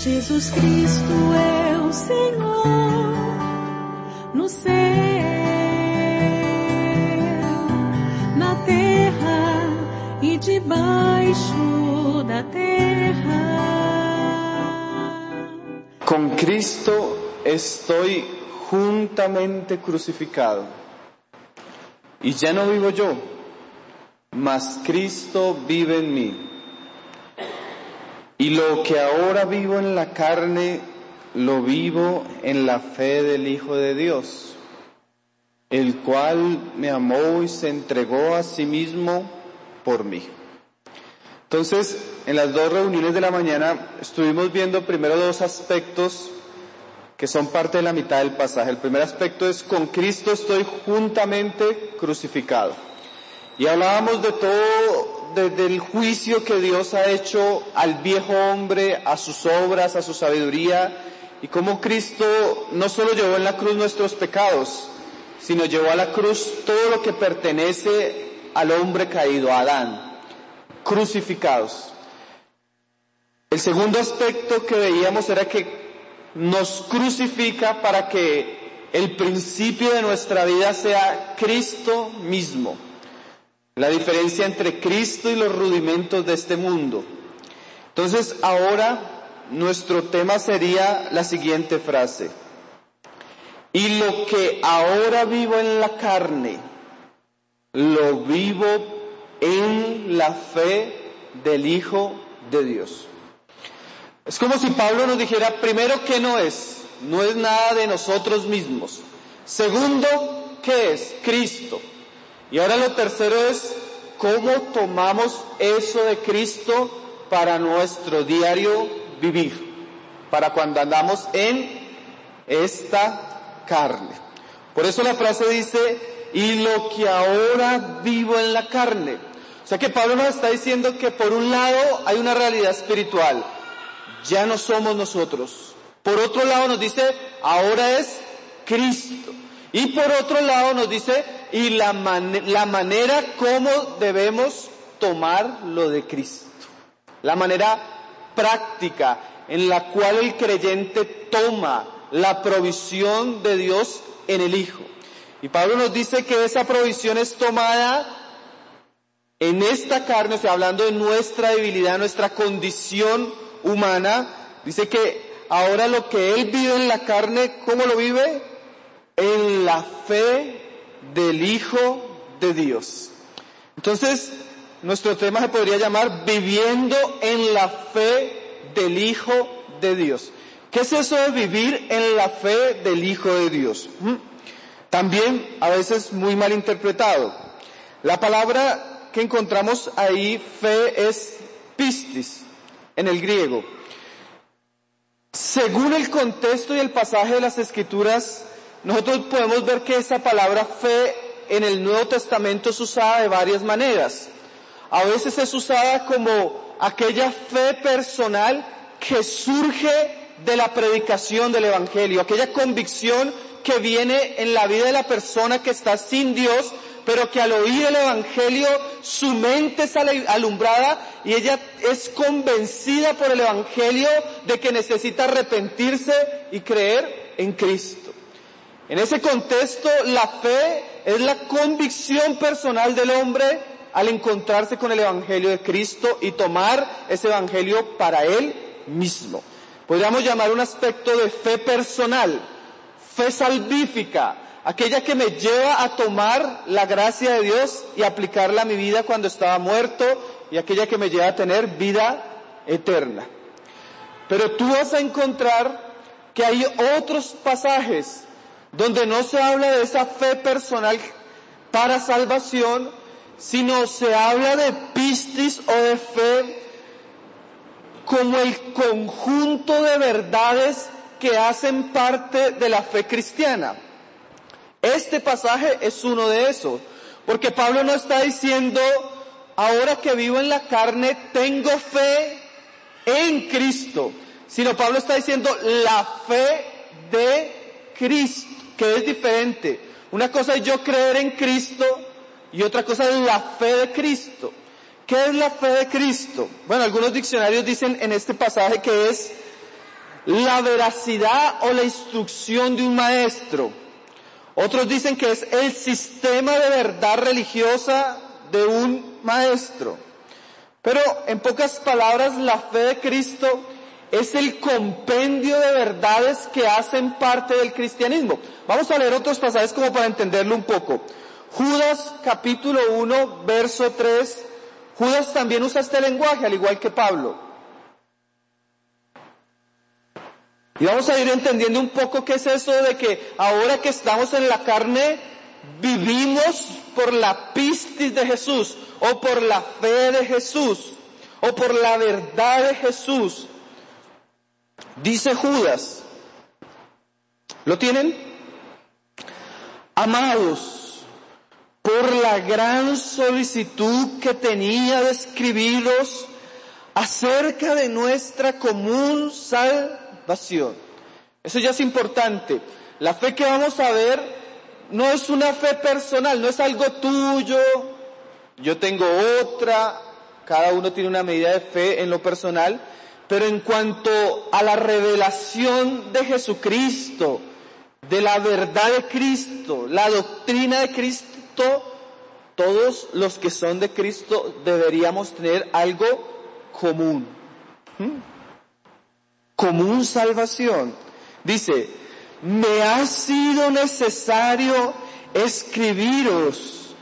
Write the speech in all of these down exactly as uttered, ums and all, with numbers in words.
Jesus Cristo é o Senhor no céu, na terra e debaixo da terra. Con Cristo estoy juntamente crucificado, y ya no vivo yo, mas Cristo vive en mí. Y lo que ahora vivo en la carne, lo vivo en la fe del Hijo de Dios, el cual me amó y se entregó a sí mismo por mí. Entonces, en las dos reuniones de la mañana estuvimos viendo primero dos aspectos que son parte de la mitad del pasaje. El primer aspecto es: con Cristo estoy juntamente crucificado. Y hablábamos de todo, desde el juicio que Dios ha hecho al viejo hombre, a sus obras, a su sabiduría, y cómo Cristo no solo llevó en la cruz nuestros pecados, sino llevó a la cruz todo lo que pertenece al hombre caído, a Adán, crucificados. El segundo aspecto que veíamos era que nos crucifica para que el principio de nuestra vida sea Cristo mismo. La diferencia entre Cristo y los rudimentos de este mundo. Entonces, ahora nuestro tema sería la siguiente frase: y lo que ahora vivo en la carne, lo vivo en la fe del Hijo de Dios. Es como si Pablo nos dijera, primero, ¿qué no es? No es nada de nosotros mismos. Segundo, ¿qué es? Cristo. Y ahora lo tercero es, ¿cómo tomamos eso de Cristo para nuestro diario vivir? Para cuando andamos en esta carne. Por eso la frase dice, y lo que ahora vivo en la carne. O sea que Pablo nos está diciendo que por un lado hay una realidad espiritual. Ya no somos nosotros. Por otro lado nos dice, ahora es Cristo. Y por otro lado nos dice, y la, man- la manera como debemos tomar lo de Cristo. La manera práctica en la cual el creyente toma la provisión de Dios en el Hijo. Y Pablo nos dice que esa provisión es tomada en esta carne, o sea, hablando de nuestra debilidad, nuestra condición humana. Dice que ahora lo que él vive en la carne, ¿cómo lo vive? En la fe del Hijo de Dios. Entonces, nuestro tema se podría llamar viviendo en la fe del Hijo de Dios. ¿Qué es eso de vivir en la fe del Hijo de Dios? ¿Mm? También a veces muy mal interpretado. La palabra que encontramos ahí, fe, es pistis en el griego. Según el contexto y el pasaje de las Escrituras, nosotros podemos ver que esa palabra fe en el Nuevo Testamento es usada de varias maneras. A veces es usada como aquella fe personal que surge de la predicación del Evangelio, aquella convicción que viene en la vida de la persona que está sin Dios, pero que al oír el Evangelio su mente es alumbrada y ella es convencida por el Evangelio de que necesita arrepentirse y creer en Cristo. En ese contexto, la fe es la convicción personal del hombre al encontrarse con el Evangelio de Cristo y tomar ese Evangelio para él mismo. Podríamos llamar un aspecto de fe personal, fe salvífica, aquella que me lleva a tomar la gracia de Dios y aplicarla a mi vida cuando estaba muerto, y aquella que me lleva a tener vida eterna. Pero tú vas a encontrar que hay otros pasajes donde no se habla de esa fe personal para salvación, sino se habla de pistis o de fe como el conjunto de verdades que hacen parte de la fe cristiana. Este pasaje es uno de esos, porque Pablo no está diciendo, ahora que vivo en la carne, tengo fe en Cristo, sino Pablo está diciendo la fe de Cristo, que es diferente. Una cosa es yo creer en Cristo y otra cosa es la fe de Cristo. ¿Qué es la fe de Cristo? Bueno, algunos diccionarios dicen en este pasaje que es la veracidad o la instrucción de un maestro. Otros dicen que es el sistema de verdad religiosa de un maestro. Pero en pocas palabras, la fe de Cristo es el compendio de verdades que hacen parte del cristianismo. Vamos a leer otros pasajes como para entenderlo un poco. Judas capítulo uno, verso tres. Judas también usa este lenguaje, al igual que Pablo. Y vamos a ir entendiendo un poco qué es eso de que ahora que estamos en la carne, vivimos por la pistis de Jesús, o por la fe de Jesús, o por la verdad de Jesús. Dice Judas, ¿lo tienen? Amados, por la gran solicitud que tenía de escribiros acerca de nuestra común salvación. Eso ya es importante. La fe que vamos a ver no es una fe personal, no es algo tuyo, yo tengo otra, cada uno tiene una medida de fe en lo personal, pero en cuanto a la revelación de Jesucristo, de la verdad de Cristo, la doctrina de Cristo, todos los que son de Cristo deberíamos tener algo común. ¿Mm? Común salvación. Dice, me ha sido necesario escribiros,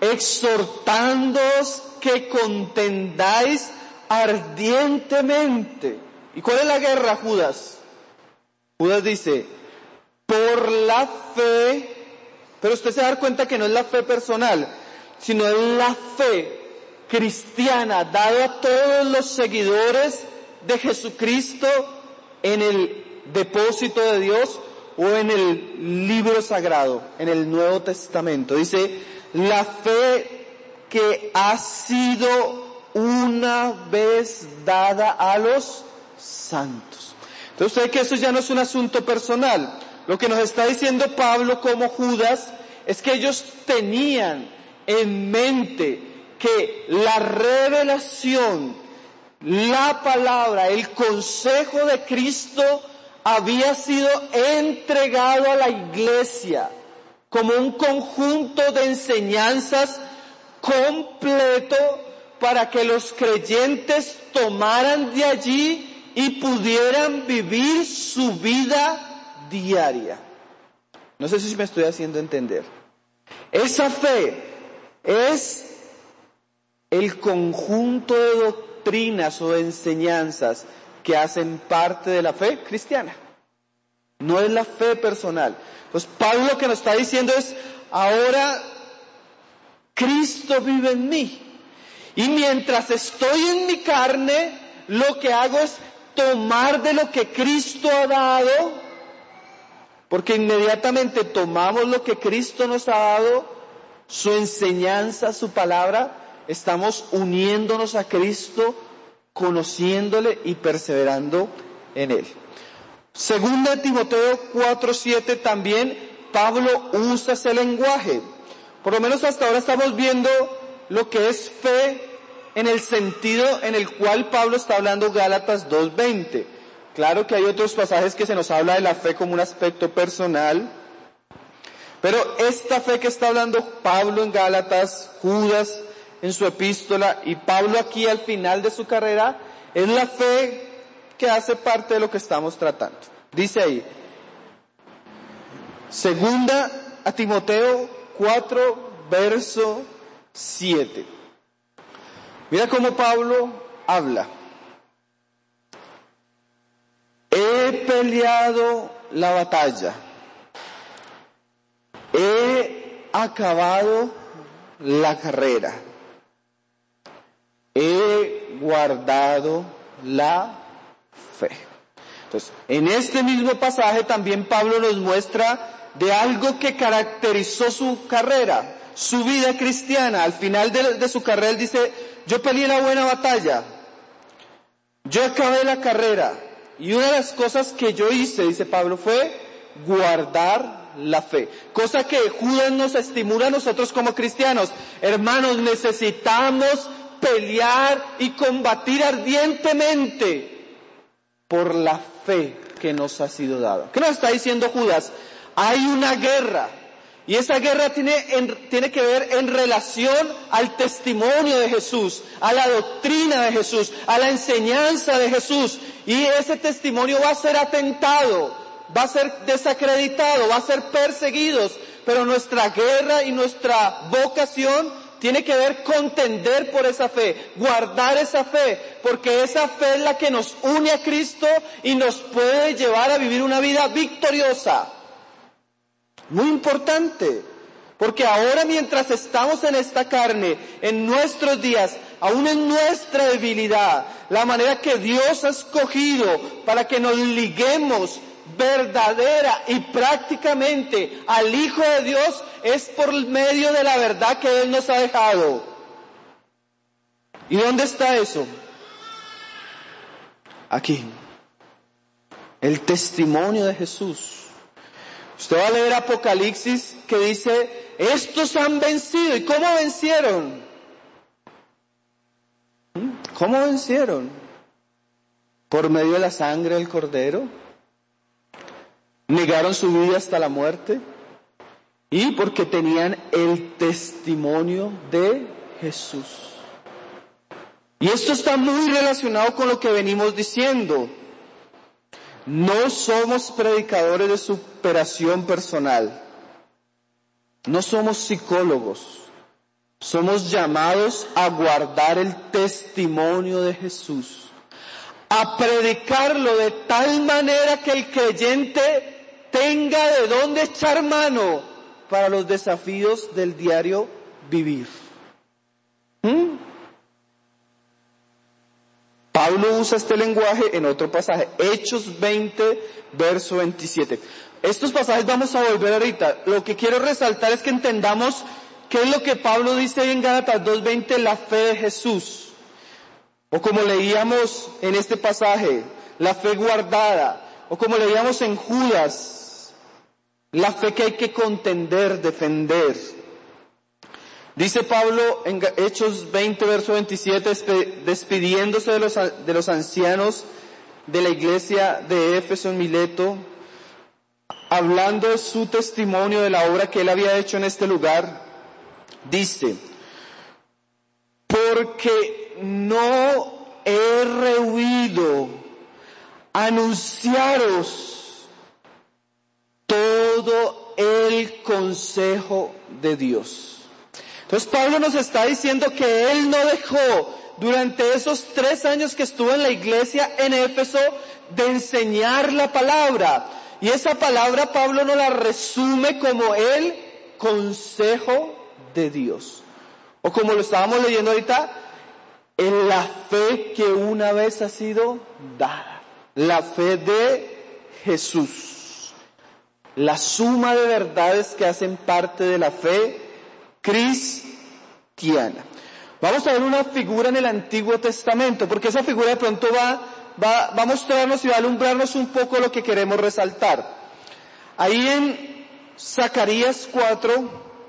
exhortándoos que contendáis ardientemente. ¿Y cuál es la guerra, Judas? Judas dice, por la fe, pero usted se va a dar cuenta que no es la fe personal, sino es la fe cristiana dada a todos los seguidores de Jesucristo en el depósito de Dios o en el libro sagrado, en el Nuevo Testamento. Dice, la fe que ha sido una vez dada a los santos. Entonces usted ve que eso ya no es un asunto personal. Lo que nos está diciendo Pablo como Judas es que ellos tenían en mente que la revelación, la palabra, el consejo de Cristo había sido entregado a la iglesia como un conjunto de enseñanzas completo para que los creyentes tomaran de allí y pudieran vivir su vida diaria. No sé si me estoy haciendo entender. Esa fe es el conjunto de doctrinas o de enseñanzas que hacen parte de la fe cristiana. No es la fe personal. Pues Pablo lo que nos está diciendo es, ahora Cristo vive en mí. Y mientras estoy en mi carne, lo que hago es tomar de lo que Cristo ha dado, porque inmediatamente tomamos lo que Cristo nos ha dado, su enseñanza, su palabra, estamos uniéndonos a Cristo, conociéndole y perseverando en Él. Segunda de Timoteo cuatro siete también, Pablo usa ese lenguaje. Por lo menos hasta ahora estamos viendo lo que es fe en el sentido en el cual Pablo está hablando Gálatas dos veinte. Claro que hay otros pasajes que se nos habla de la fe como un aspecto personal, pero esta fe que está hablando Pablo en Gálatas, Judas en su epístola y Pablo aquí al final de su carrera, es la fe que hace parte de lo que estamos tratando. Dice ahí, segunda a Timoteo cuatro, verso siete. Mira cómo Pablo habla. He peleado la batalla. He acabado la carrera. He guardado la fe. Entonces, en este mismo pasaje también Pablo nos muestra de algo que caracterizó su carrera, su vida cristiana. Al final de, de su carrera él dice, yo peleé la buena batalla, yo acabé la carrera, y una de las cosas que yo hice, dice Pablo, fue guardar la fe. Cosa que Judas nos estimula a nosotros como cristianos. Hermanos, necesitamos pelear y combatir ardientemente por la fe que nos ha sido dado. ¿Qué nos está diciendo Judas? Hay una guerra. Y esa guerra tiene, en, tiene que ver en relación al testimonio de Jesús, a la doctrina de Jesús, a la enseñanza de Jesús. Y ese testimonio va a ser atentado, va a ser desacreditado, va a ser perseguidos. Pero nuestra guerra y nuestra vocación tiene que ver contender por esa fe, guardar esa fe, porque esa fe es la que nos une a Cristo y nos puede llevar a vivir una vida victoriosa. Muy importante, porque ahora mientras estamos en esta carne, en nuestros días, aún en nuestra debilidad, la manera que Dios ha escogido para que nos liguemos verdadera y prácticamente al Hijo de Dios es por medio de la verdad que Él nos ha dejado. ¿Y dónde está eso? Aquí. El testimonio de Jesús. Usted va a leer Apocalipsis que dice, estos han vencido. ¿Y cómo vencieron? ¿Cómo vencieron? ¿Por medio de la sangre del Cordero? ¿Negaron su vida hasta la muerte? Y porque tenían el testimonio de Jesús. Y esto está muy relacionado con lo que venimos diciendo. No somos predicadores de superación personal. No somos psicólogos. Somos llamados a guardar el testimonio de Jesús. A predicarlo de tal manera que el creyente tenga de dónde echar mano para los desafíos del diario vivir. ¿Mm? Pablo usa este lenguaje en otro pasaje, Hechos veinte, verso veintisiete. Estos pasajes vamos a volver ahorita. Lo que quiero resaltar es que entendamos qué es lo que Pablo dice ahí en Gálatas dos veinte, la fe de Jesús. O como leíamos en este pasaje, la fe guardada. O como leíamos en Judas, la fe que hay que contender, defender. Dice Pablo en Hechos veinte, verso veintisiete, despidiéndose de los, de los ancianos de la iglesia de Éfeso en Mileto, hablando de su testimonio de la obra que él había hecho en este lugar, dice, porque no he rehuido anunciaros todo el consejo de Dios. Entonces Pablo nos está diciendo que él no dejó durante esos tres años que estuvo en la iglesia en Éfeso de enseñar la palabra. Y esa palabra Pablo nos la resume como el consejo de Dios. O como lo estábamos leyendo ahorita, en la fe que una vez ha sido dada. La fe de Jesús. La suma de verdades que hacen parte de la fe cristiana. Vamos a ver una figura en el Antiguo Testamento, porque esa figura de pronto va, va, va a mostrarnos y va a alumbrarnos un poco lo que queremos resaltar. Ahí en Zacarías cuatro,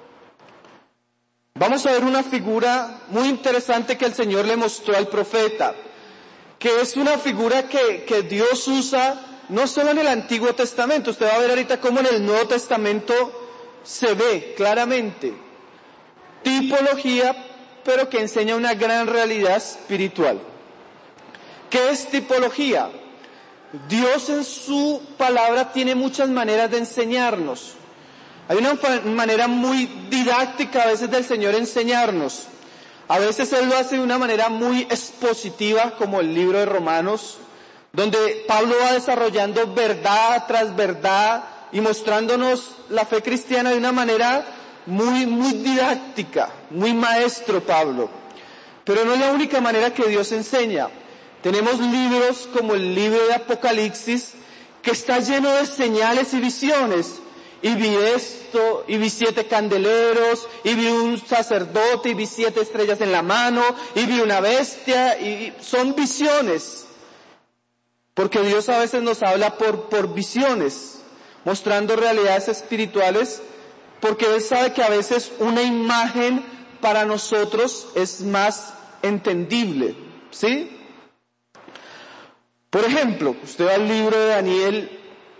vamos a ver una figura muy interesante que el Señor le mostró al profeta, que es una figura que, que Dios usa no solo en el Antiguo Testamento, usted va a ver ahorita cómo en el Nuevo Testamento se ve claramente. Tipología, pero que enseña una gran realidad espiritual. ¿Qué es tipología? Dios en su palabra tiene muchas maneras de enseñarnos. Hay una manera muy didáctica a veces del Señor enseñarnos. A veces Él lo hace de una manera muy expositiva, como el libro de Romanos, donde Pablo va desarrollando verdad tras verdad y mostrándonos la fe cristiana de una manera muy, muy didáctica, muy maestro Pablo. Pero no es la única manera que Dios enseña. Tenemos libros como el libro de Apocalipsis, que está lleno de señales y visiones. Y vi esto, y vi siete candeleros, y vi un sacerdote, y vi siete estrellas en la mano, y vi una bestia, y son visiones. Porque Dios a veces nos habla por, por visiones, mostrando realidades espirituales, porque Él sabe que a veces una imagen para nosotros es más entendible, ¿sí? Por ejemplo, usted va al libro de Daniel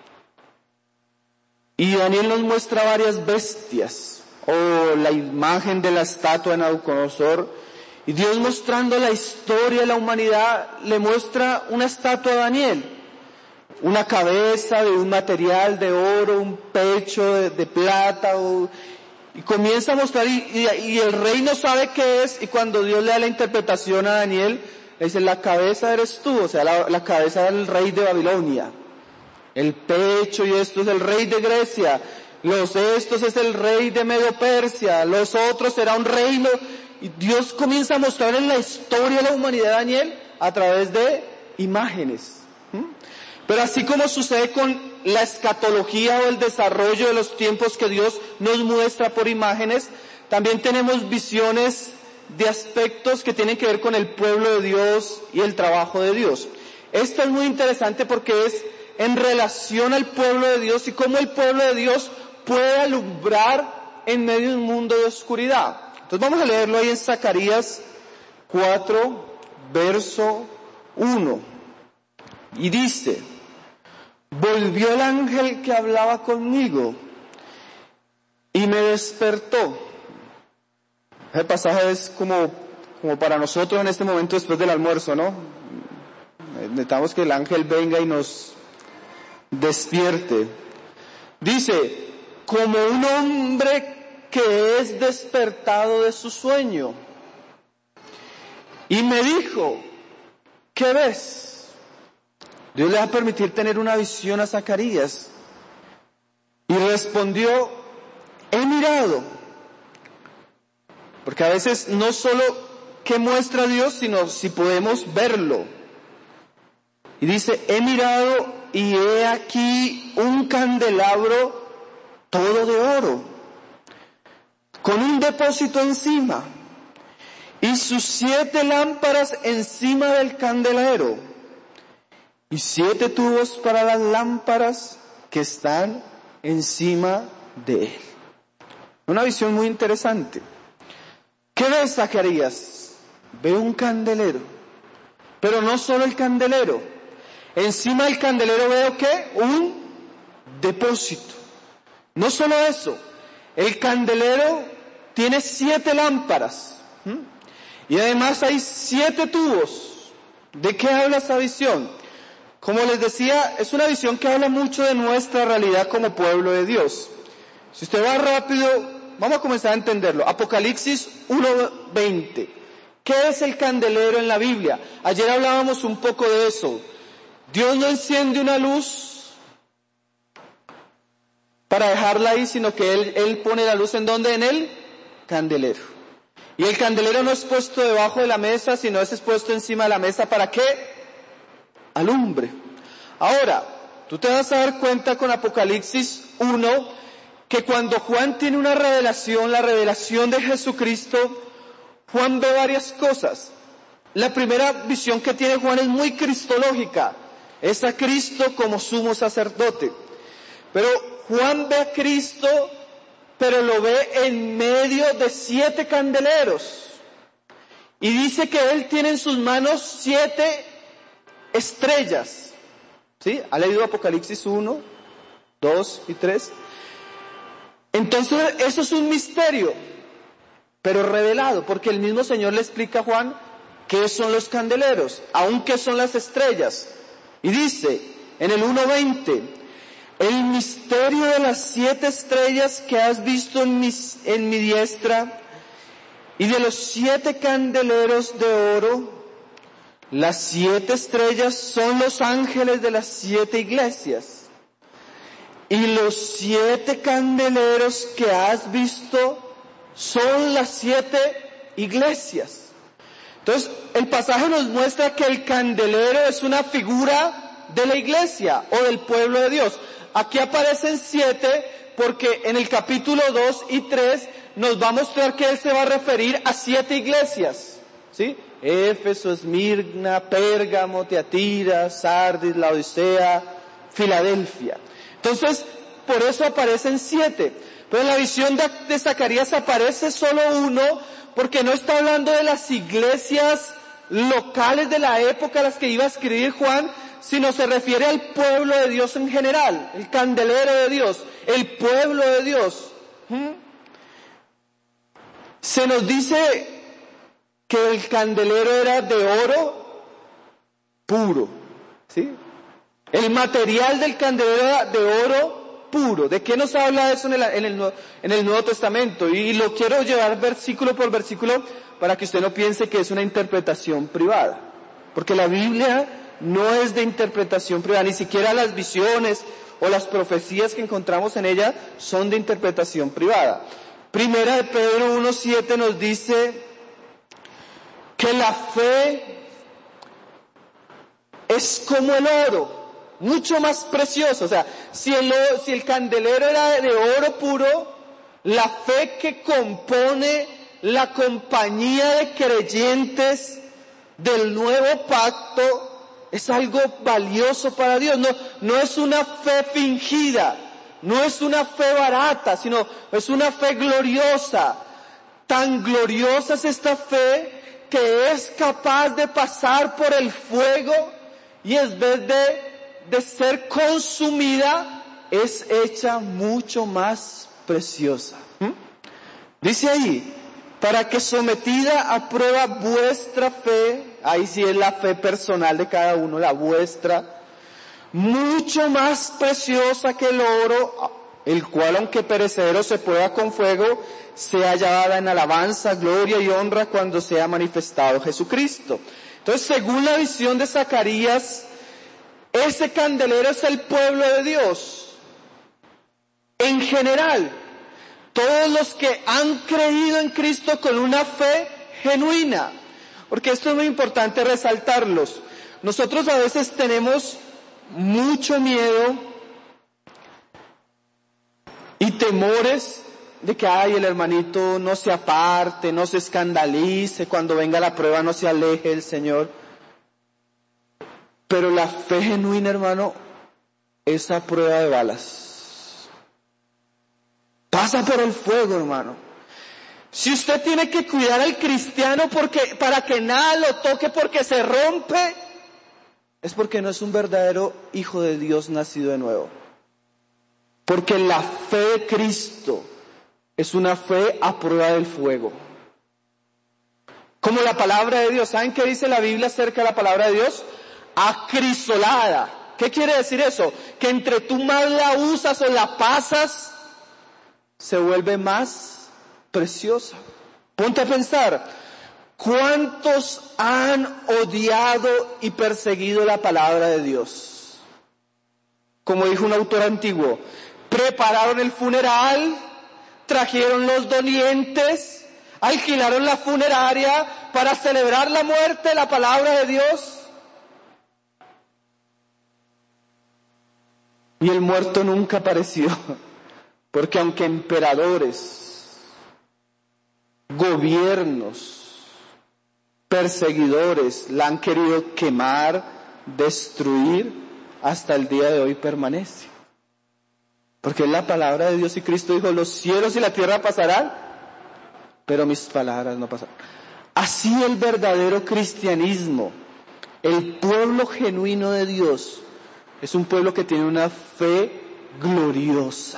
y Daniel nos muestra varias bestias, o la imagen de la estatua de Nabucodonosor, y Dios mostrando la historia de la humanidad le muestra una estatua a Daniel, una cabeza de un material de oro, un pecho de, de plata, o, y comienza a mostrar, y, y, y el rey no sabe qué es, y cuando Dios le da la interpretación a Daniel, le dice, la cabeza eres tú, o sea, la, la cabeza del rey de Babilonia. El pecho y esto es el rey de Grecia, los estos es el rey de Medio Persia, los otros será un reino, y Dios comienza a mostrar en la historia de la humanidad de Daniel a través de imágenes. ¿Mm? Pero así como sucede con la escatología o el desarrollo de los tiempos que Dios nos muestra por imágenes, también tenemos visiones de aspectos que tienen que ver con el pueblo de Dios y el trabajo de Dios. Esto es muy interesante porque es en relación al pueblo de Dios y cómo el pueblo de Dios puede alumbrar en medio de un mundo de oscuridad. Entonces vamos a leerlo ahí en Zacarías cuatro, verso uno. Y dice, volvió el ángel que hablaba conmigo y me despertó. El pasaje es como, como para nosotros en este momento después del almuerzo, ¿no? Necesitamos que el ángel venga y nos despierte. Dice, como un hombre que es despertado de su sueño. Y me dijo, ¿qué ves? Dios le va a permitir tener una visión a Zacarías. Y respondió, he mirado. Porque a veces no solo qué muestra Dios, sino si podemos verlo. Y dice, he mirado y he aquí un candelabro todo de oro, con un depósito encima, y sus siete lámparas encima del candelero, y siete tubos para las lámparas que están encima de él. Una visión muy interesante. ¿Qué ves, Zacarías? Veo un candelero, pero no solo el candelero. Encima del candelero veo ¿qué? Un depósito. No solo eso, el candelero tiene siete lámparas. ¿Mm? Y además hay siete tubos. ¿De qué habla esa visión? Como les decía, es una visión que habla mucho de nuestra realidad como pueblo de Dios. Si usted va rápido, vamos a comenzar a entenderlo. Apocalipsis uno veinte. ¿Qué es el candelero en la Biblia? Ayer hablábamos un poco de eso. Dios no enciende una luz para dejarla ahí, sino que Él, Él pone la luz ¿en dónde? En el candelero. Y el candelero no es puesto debajo de la mesa, sino es puesto encima de la mesa. ¿Para qué? Alumbre. Ahora, tú te vas a dar cuenta con Apocalipsis uno, que cuando Juan tiene una revelación, la revelación de Jesucristo, Juan ve varias cosas. La primera visión que tiene Juan es muy cristológica. Es a Cristo como sumo sacerdote. Pero Juan ve a Cristo, pero lo ve en medio de siete candeleros. Y dice que Él tiene en sus manos siete estrellas. ¿Sí? ¿Ha leído Apocalipsis uno, dos y tres? Entonces, eso es un misterio, pero revelado, porque el mismo Señor le explica a Juan qué son los candeleros, aún qué son las estrellas. Y dice, en el uno veinte, el misterio de las siete estrellas que has visto en mi, en mi diestra, y de los siete candeleros de oro, las siete estrellas son los ángeles de las siete iglesias, y los siete candeleros que has visto son las siete iglesias. Entonces, el pasaje nos muestra que el candelero es una figura de la iglesia o del pueblo de Dios. Aquí aparecen siete porque en el capítulo dos y tres nos va a mostrar que Él se va a referir a siete iglesias. ¿Sí? Éfeso, Esmirna, Pérgamo, Tiatira, Sardis, Laodicea, Filadelfia. Entonces, por eso aparecen siete. Pero en la visión de, de Zacarías aparece solo uno, porque no está hablando de las iglesias locales de la época a las que iba a escribir Juan, sino se refiere al pueblo de Dios en general, el candelero de Dios, el pueblo de Dios. ¿Mm? Se nos dice que el candelero era de oro puro, ¿sí? El material del candelero era de oro puro. ¿De qué nos habla eso en el, en el, en el Nuevo Testamento? Y lo quiero llevar versículo por versículo para que usted no piense que es una interpretación privada. Porque la Biblia no es de interpretación privada, ni siquiera las visiones o las profecías que encontramos en ella son de interpretación privada. Primera de Pedro uno siete nos dice que la fe es como el oro, mucho más precioso. O sea, si el, si el candelero era de oro puro, la fe que compone la compañía de creyentes del nuevo pacto es algo valioso para Dios. No, no es una fe fingida, no es una fe barata, sino es una fe gloriosa. Tan gloriosa es esta fe que es capaz de pasar por el fuego y en vez de de ser consumida, es hecha mucho más preciosa. ¿Mm? Dice ahí, para que sometida a prueba vuestra fe, ahí sí es la fe personal de cada uno, la vuestra, mucho más preciosa que el oro, el cual aunque perecedero se prueba con fuego, sea hallada en alabanza, gloria y honra cuando sea manifestado Jesucristo. Entonces, según la visión de Zacarías, ese candelero es el pueblo de Dios. En general, todos los que han creído en Cristo con una fe genuina. Porque esto es muy importante resaltarlos. Nosotros a veces tenemos mucho miedo y temores de que ay, el hermanito no se aparte, no se escandalice, cuando venga la prueba no se aleje del Señor. Pero la fe genuina, hermano, es a prueba de balas. Pasa por el fuego, hermano. Si usted tiene que cuidar al cristiano porque, para que nada lo toque porque se rompe, es porque no es un verdadero hijo de Dios nacido de nuevo. Porque la fe de Cristo es una fe a prueba del fuego. Como la palabra de Dios. ¿Saben qué dice la Biblia acerca de la palabra de Dios? Acrisolada. ¿Qué quiere decir eso? Que entre tú más la usas o la pasas, se vuelve más preciosa. Ponte a pensar, ¿cuántos han odiado y perseguido la palabra de Dios? Como dijo un autor antiguo, prepararon el funeral, trajeron los dolientes, alquilaron la funeraria para celebrar la muerte de la palabra de Dios. Y el muerto nunca apareció, porque aunque emperadores, gobiernos, perseguidores la han querido quemar, destruir, hasta el día de hoy permanece. Porque es la palabra de Dios y Cristo dijo, los cielos y la tierra pasarán, pero mis palabras no pasarán. Así el verdadero cristianismo, el pueblo genuino de Dios, es un pueblo que tiene una fe gloriosa.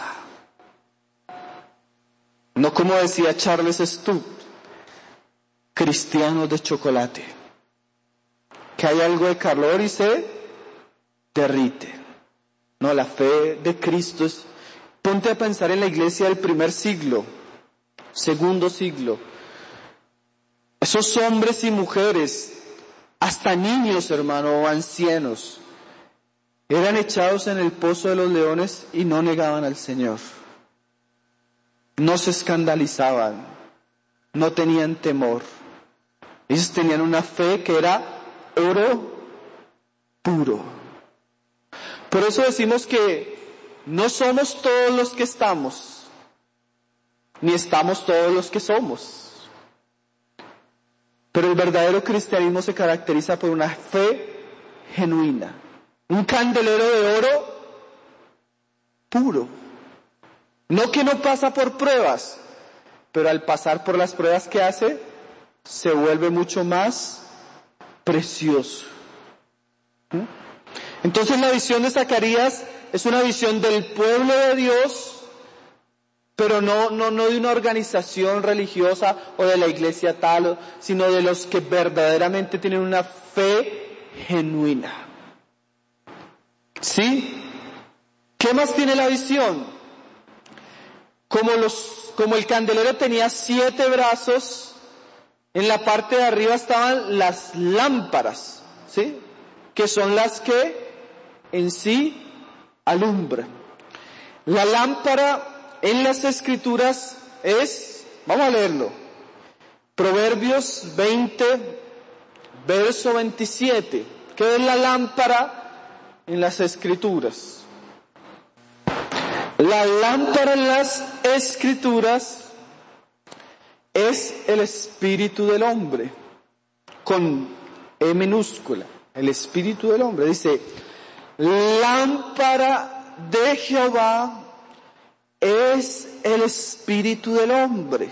No como decía Charles Stubb, cristianos de chocolate. Que hay algo de calor y se derrite. No, la fe de Cristo es... Ponte a pensar en la iglesia del primer siglo, segundo siglo. Esos hombres y mujeres, hasta niños, hermano, o ancianos, eran echados en el pozo de los leones y no negaban al Señor. No se escandalizaban, no tenían temor. Ellos tenían una fe que era oro puro. Por eso decimos que no somos todos los que estamos, ni estamos todos los que somos. Pero el verdadero cristianismo se caracteriza por una fe genuina. Un candelero de oro puro. No que no pasa por pruebas, pero al pasar por las pruebas que hace, se vuelve mucho más precioso. ¿Mm? Entonces la visión de Zacarías es una visión del pueblo de Dios, pero no, no, no de una organización religiosa o de la iglesia tal, sino de los que verdaderamente tienen una fe genuina. ¿Sí? ¿Qué más tiene la visión? Como los, como el candelero tenía siete brazos, en la parte de arriba estaban las lámparas, ¿sí? Que son las que en sí alumbran. La lámpara en las Escrituras es, vamos a leerlo, Proverbios veinte, verso veintisiete. ¿Qué es la lámpara en las Escrituras? La lámpara en las Escrituras es el espíritu del hombre, con E minúscula, el espíritu del hombre. Dice, lámpara de Jehová es el espíritu del hombre.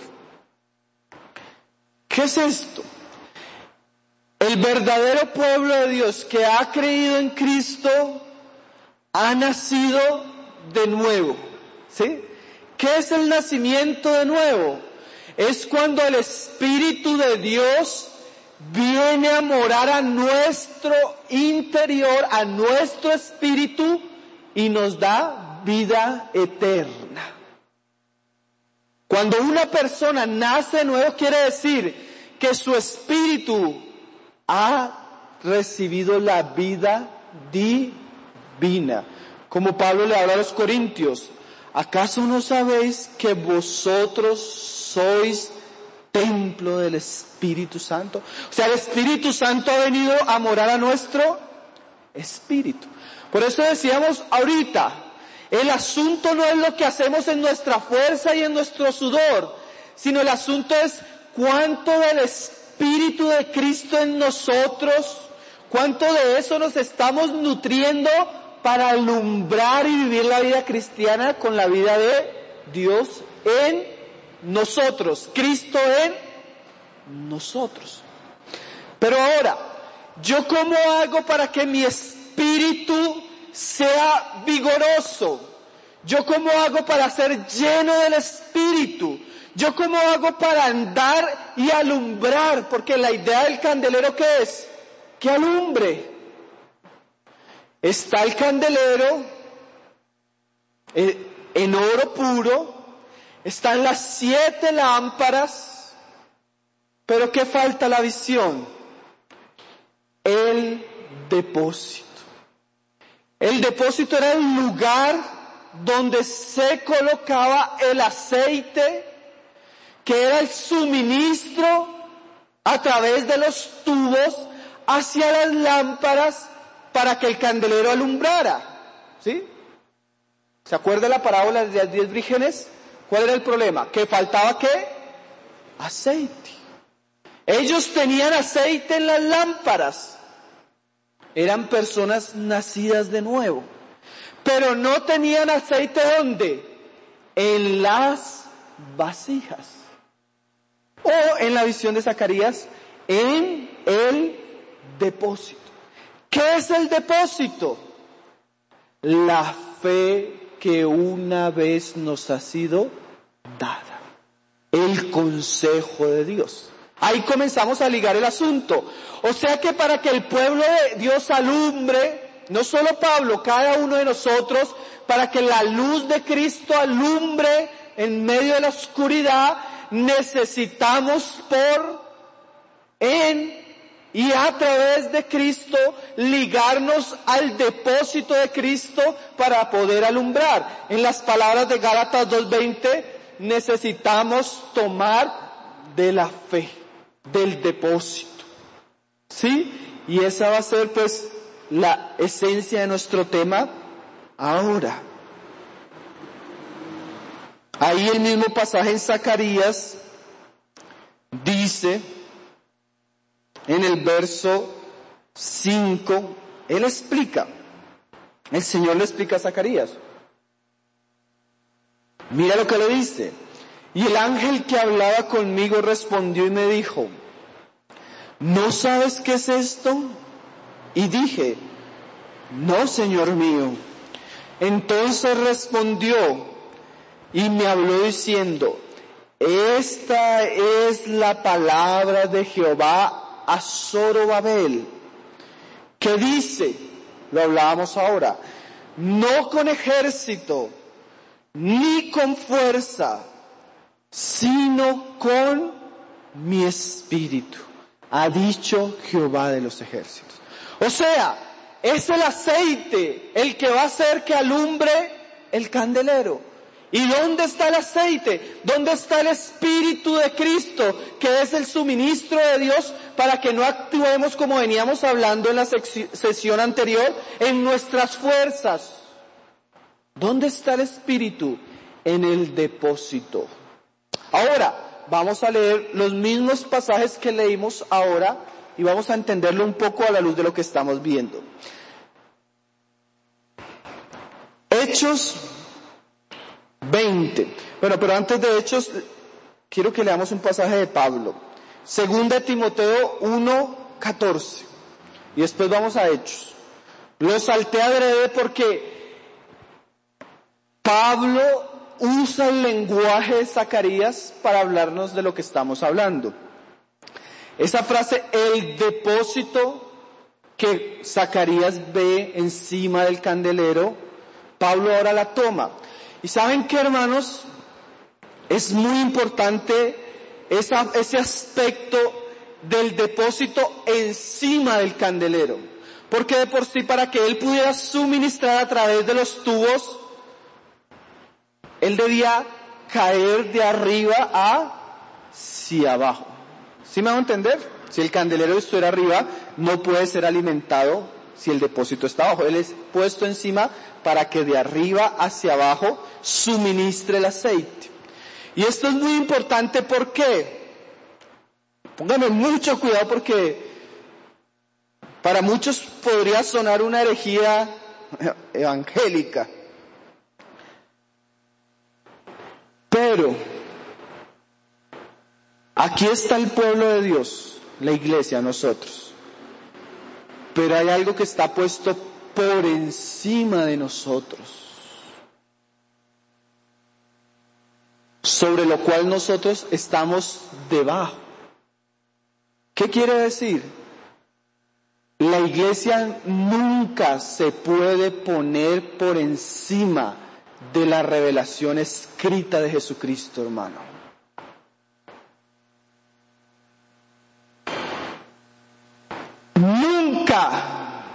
¿Qué es esto? El verdadero pueblo de Dios que ha creído en Cristo ha nacido de nuevo, ¿sí? ¿Qué es el nacimiento de nuevo? Es cuando el Espíritu de Dios viene a morar a nuestro interior, a nuestro espíritu, y nos da vida eterna. Cuando una persona nace de nuevo, quiere decir que su espíritu ha recibido la vida divina. Como Pablo le habla a los Corintios, ¿acaso no sabéis que vosotros sois templo del Espíritu Santo? O sea, el Espíritu Santo ha venido a morar a nuestro espíritu. Por eso decíamos ahorita, el asunto no es lo que hacemos en nuestra fuerza y en nuestro sudor, sino el asunto es cuánto del Espíritu de Cristo en nosotros, cuánto de eso nos estamos nutriendo para alumbrar y vivir la vida cristiana con la vida de Dios en nosotros, Cristo en nosotros. Pero ahora, ¿yo cómo hago para que mi espíritu sea vigoroso? ¿Yo cómo hago para ser lleno del Espíritu? ¿Yo cómo hago para andar y alumbrar? Porque la idea del candelero, ¿qué es? Que alumbre. Está el candelero en oro puro, están las siete lámparas, pero ¿qué falta la visión? El depósito. El depósito era el lugar donde se colocaba el aceite, que era el suministro a través de los tubos hacia las lámparas para que el candelero alumbrara. ¿Sí? ¿Se acuerda la parábola de las diez vírgenes? ¿Cuál era el problema? ¿Que faltaba qué? Aceite. Ellos tenían aceite en las lámparas. Eran personas nacidas de nuevo. Pero no tenían aceite ¿dónde? En las vasijas. O en la visión de Zacarías, en el depósito. ¿Qué es el depósito? La fe que una vez nos ha sido dada. El consejo de Dios. Ahí comenzamos a ligar el asunto. O sea que para que el pueblo de Dios alumbre, no solo Pablo, cada uno de nosotros, para que la luz de Cristo alumbre en medio de la oscuridad, necesitamos por, en y a través de Cristo ligarnos al depósito de Cristo para poder alumbrar. En las palabras de Gálatas dos veinte, necesitamos tomar de la fe, del depósito. ¿Sí? Y esa va a ser pues la esencia de nuestro tema ahora. Ahí el mismo pasaje en Zacarías dice, en el verso cinco, él explica, el Señor le explica a Zacarías. Mira lo que le dice. Y el ángel que hablaba conmigo respondió y me dijo, ¿no sabes qué es esto? Y dije, No, Señor mío. Entonces respondió y me habló diciendo, esta es la palabra de Jehová a Zorobabel, que dice, lo hablábamos ahora, no con ejército, ni con fuerza, sino con mi espíritu, ha dicho Jehová de los ejércitos. O sea, es el aceite el que va a hacer que alumbre el candelero. ¿Y dónde está el aceite? ¿Dónde está el Espíritu de Cristo, que es el suministro de Dios para que no actuemos, como veníamos hablando en la sesión anterior, en nuestras fuerzas? ¿Dónde está el Espíritu? En el depósito. Ahora, vamos a leer los mismos pasajes que leímos ahora y vamos a entenderlo un poco a la luz de lo que estamos viendo. Hechos veinte. Bueno, pero antes de Hechos, quiero que leamos un pasaje de Pablo. Segunda de Timoteo uno, catorce. Y después vamos a Hechos. Lo salté adrede porque Pablo usa el lenguaje de Zacarías para hablarnos de lo que estamos hablando. Esa frase, el depósito que Zacarías ve encima del candelero, Pablo ahora la toma. ¿Y saben qué, hermanos? Es muy importante esa, ese aspecto del depósito encima del candelero. Porque de por sí, para que él pudiera suministrar a través de los tubos, él debía caer de arriba hacia abajo. ¿Sí me van a entender? Si el candelero estuviera arriba, no puede ser alimentado si el depósito está abajo. Él es puesto encima para que de arriba hacia abajo suministre el aceite. Y esto es muy importante, ¿por qué? Pónganme mucho cuidado porque para muchos podría sonar una herejía evangélica. Pero aquí está el pueblo de Dios, la iglesia, nosotros. Pero hay algo que está puesto por encima de nosotros, sobre lo cual nosotros estamos debajo. ¿Qué quiere decir? La iglesia nunca se puede poner por encima de la revelación escrita de Jesucristo, hermano. Nunca,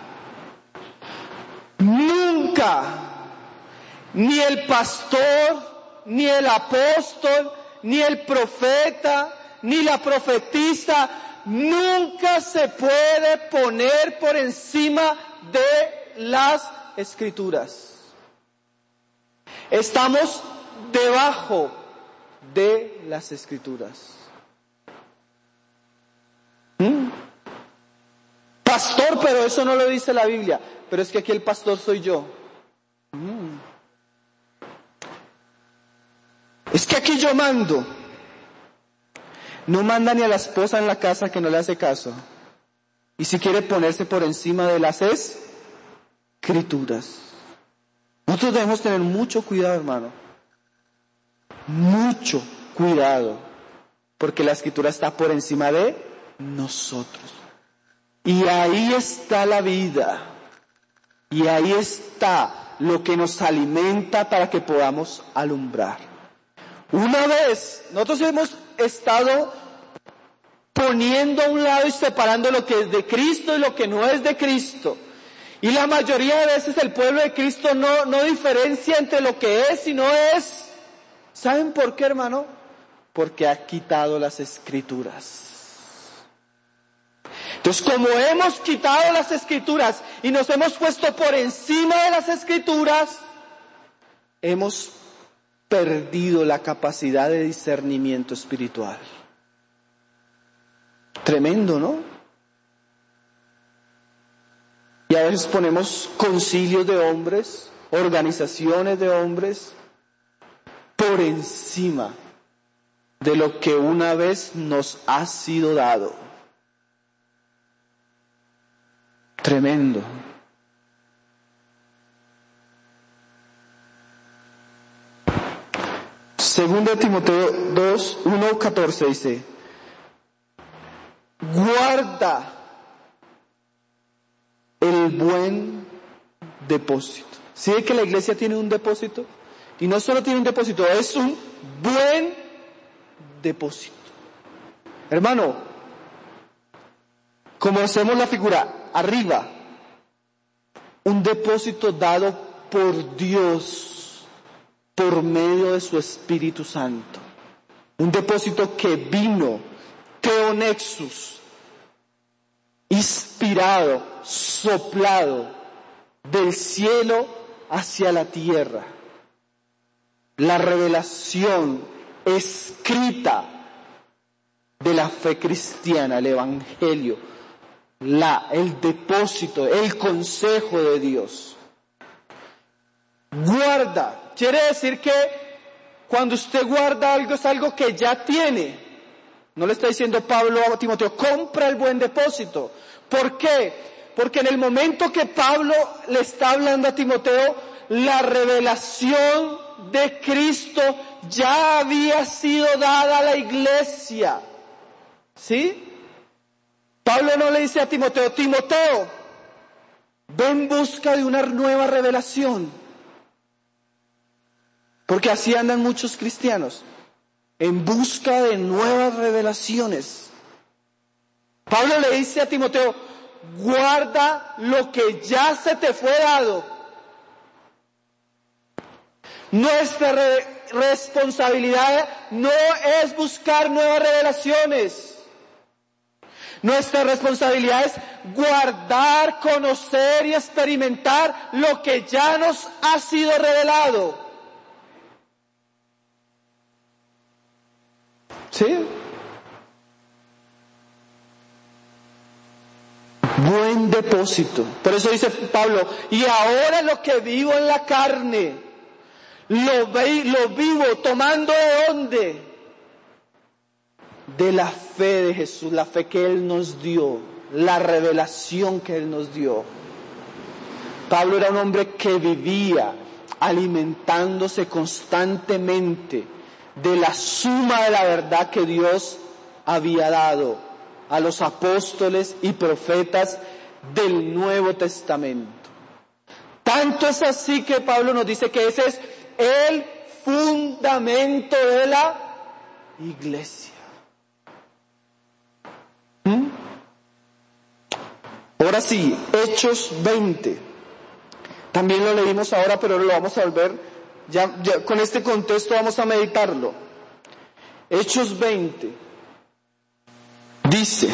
nunca, ni el pastor, ni el apóstol, ni el profeta, ni la profetisa, nunca se puede poner por encima de las Escrituras. Estamos debajo de las Escrituras. ¿Mm? Pastor, pero eso no lo dice la Biblia. Pero es que aquí el pastor soy yo. ¿Mm? Es que aquí yo mando. No manda ni a la esposa en la casa que no le hace caso. Y si quiere ponerse por encima de las Escrituras. Nosotros debemos tener mucho cuidado, hermano. Mucho cuidado. Porque la Escritura está por encima de nosotros. Y ahí está la vida. Y ahí está lo que nos alimenta para que podamos alumbrar. Una vez, nosotros hemos estado poniendo a un lado y separando lo que es de Cristo y lo que no es de Cristo. Y la mayoría de veces el pueblo de Cristo no, no diferencia entre lo que es y no es. ¿Saben por qué, hermano? Porque ha quitado las Escrituras. Entonces, como hemos quitado las Escrituras y nos hemos puesto por encima de las Escrituras, hemos perdido la capacidad de discernimiento espiritual. Tremendo, ¿no? Y a veces ponemos concilios de hombres, organizaciones de hombres, por encima de lo que una vez nos ha sido dado. Tremendo. Segunda de Timoteo dos, uno, catorce dice, guarda el buen depósito. ¿Sí ve que la iglesia tiene un depósito? Y no solo tiene un depósito, es un buen depósito. Hermano, como hacemos la figura, arriba, un depósito dado por Dios, por medio de su Espíritu Santo. Un depósito que vino, Theonexus, inspirado, soplado del cielo hacia la tierra. La revelación escrita de la fe cristiana, el Evangelio, la, el depósito, el consejo de Dios. Guarda, quiere decir que cuando usted guarda algo es algo que ya tiene. No le está diciendo Pablo a Timoteo, compra el buen depósito. ¿Por qué? Porque en el momento que Pablo le está hablando a Timoteo, la revelación de Cristo ya había sido dada a la iglesia. ¿Sí? Pablo no le dice a Timoteo, Timoteo, ve en busca de una nueva revelación. Porque así andan muchos cristianos, en busca de nuevas revelaciones. Pablo le dice a Timoteo, guarda lo que ya se te fue dado. Nuestra re- responsabilidad no es buscar nuevas revelaciones. Nuestra responsabilidad es guardar, conocer y experimentar lo que ya nos ha sido revelado. ¿Sí? Buen depósito. Por eso dice Pablo, y ahora lo que vivo en la carne, lo, ve, lo vivo tomando ¿de dónde? De la fe de Jesús, la fe que Él nos dio, la revelación que Él nos dio. Pablo era un hombre que vivía alimentándose constantemente de la suma de la verdad que Dios había dado a los apóstoles y profetas del Nuevo Testamento. Tanto es así que Pablo nos dice que ese es el fundamento de la iglesia. ¿Mm? Ahora sí, Hechos veinte. También lo leímos ahora, pero lo vamos a volver. Ya, ya con este contexto vamos a meditarlo. Hechos veinte. Dice,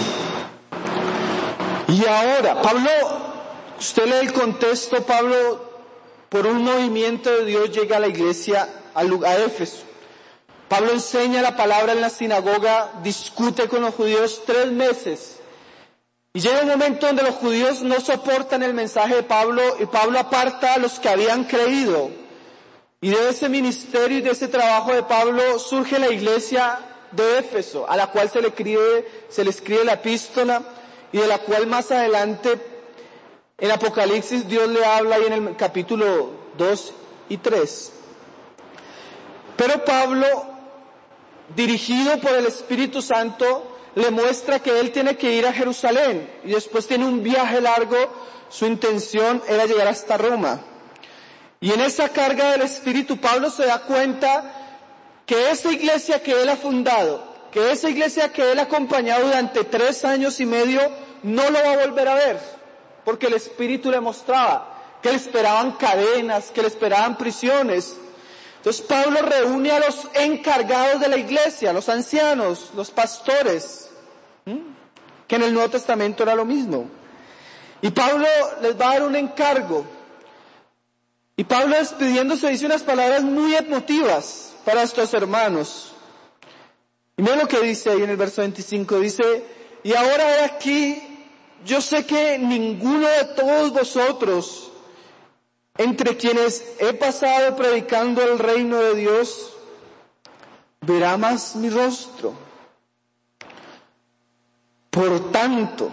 y ahora, Pablo, usted lee el contexto, Pablo, por un movimiento de Dios llega a la iglesia, a, a Éfeso. Pablo enseña la palabra en la sinagoga, discute con los judíos tres meses. Y llega un momento donde los judíos no soportan el mensaje de Pablo, y Pablo aparta a los que habían creído. Y de ese ministerio y de ese trabajo de Pablo surge la iglesia de Éfeso, a la cual se le escribe, se le escribe la epístola, y de la cual más adelante en Apocalipsis Dios le habla ahí en el capítulo dos y tres. Pero Pablo, dirigido por el Espíritu Santo, le muestra que él tiene que ir a Jerusalén, y después tiene un viaje largo. Su intención era llegar hasta Roma. Y en esa carga del Espíritu, Pablo se da cuenta que esa iglesia que él ha fundado, que esa iglesia que él ha acompañado durante tres años y medio, no lo va a volver a ver, porque el Espíritu le mostraba que le esperaban cadenas, que le esperaban prisiones. Entonces Pablo reúne a los encargados de la iglesia, los ancianos, los pastores, ¿sí? Que en el Nuevo Testamento era lo mismo. Y Pablo les va a dar un encargo. Y Pablo, despidiéndose, dice unas palabras muy emotivas para estos hermanos. Y mira lo que dice ahí en el verso veinticinco, dice, y ahora he aquí, yo sé que ninguno de todos vosotros, entre quienes he pasado predicando el reino de Dios, verá más mi rostro. Por tanto,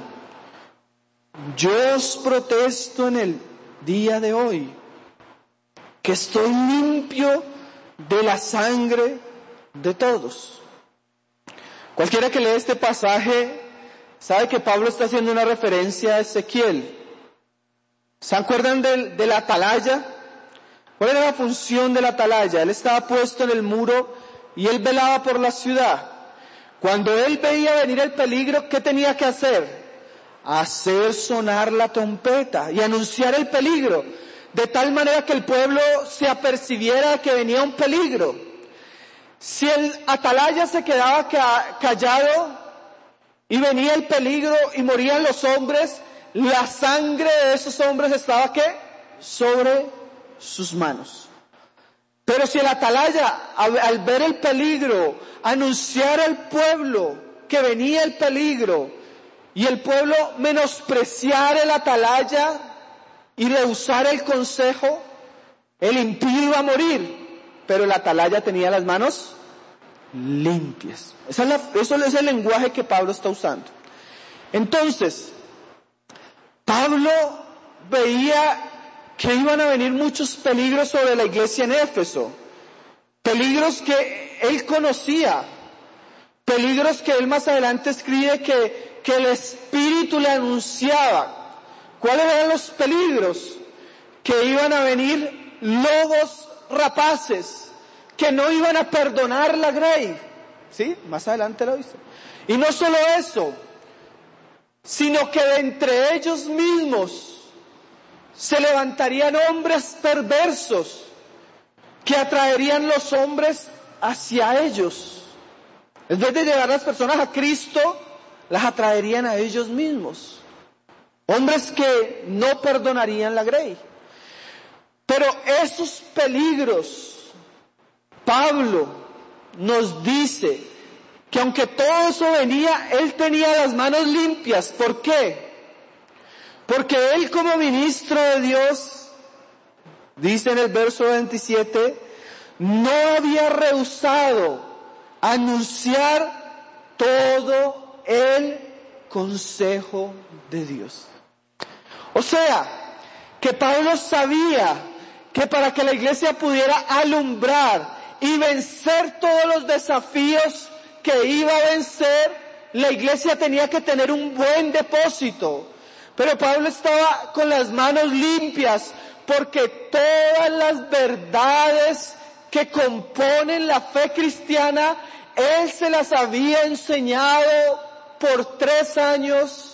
yo os protesto en el día de hoy, que estoy limpio de la sangre de todos. Cualquiera que lee este pasaje sabe que Pablo está haciendo una referencia a Ezequiel. ¿Se acuerdan de, de la atalaya? ¿Cuál era la función de la atalaya? Él estaba puesto en el muro y él velaba por la ciudad. Cuando él veía venir el peligro, ¿qué tenía que hacer? Hacer sonar la trompeta y anunciar el peligro, de tal manera que el pueblo se apercibiera que venía un peligro. Si el atalaya se quedaba ca- callado y venía el peligro y morían los hombres, la sangre de esos hombres estaba ¿qué? Sobre sus manos. Pero si el atalaya, al, al ver el peligro, anunciar al pueblo que venía el peligro, y el pueblo menospreciar el atalaya y rehusar el consejo, el impío iba a morir, pero el atalaya tenía las manos limpias. Esa es la, eso es el lenguaje que Pablo está usando. Entonces, Pablo veía que iban a venir muchos peligros sobre la iglesia en Éfeso, peligros que él conocía, peligros que él más adelante escribe que que el Espíritu le anunciaba. ¿Cuáles eran los peligros? Que iban a venir lobos rapaces, que no iban a perdonar la grey. ¿Sí? Más adelante lo dice. Y no solo eso, sino que de entre ellos mismos se levantarían hombres perversos que atraerían los hombres hacia ellos. En vez de llevar a las personas a Cristo, las atraerían a ellos mismos. Hombres que no perdonarían la grey. Pero esos peligros, Pablo nos dice que aunque todo eso venía, él tenía las manos limpias. ¿Por qué? Porque él como ministro de Dios, dice en el verso veintisiete, no había rehusado anunciar todo el consejo de Dios. O sea, que Pablo sabía que para que la iglesia pudiera alumbrar y vencer todos los desafíos que iba a vencer, la iglesia tenía que tener un buen depósito. Pero Pablo estaba con las manos limpias porque todas las verdades que componen la fe cristiana, él se las había enseñado por tres años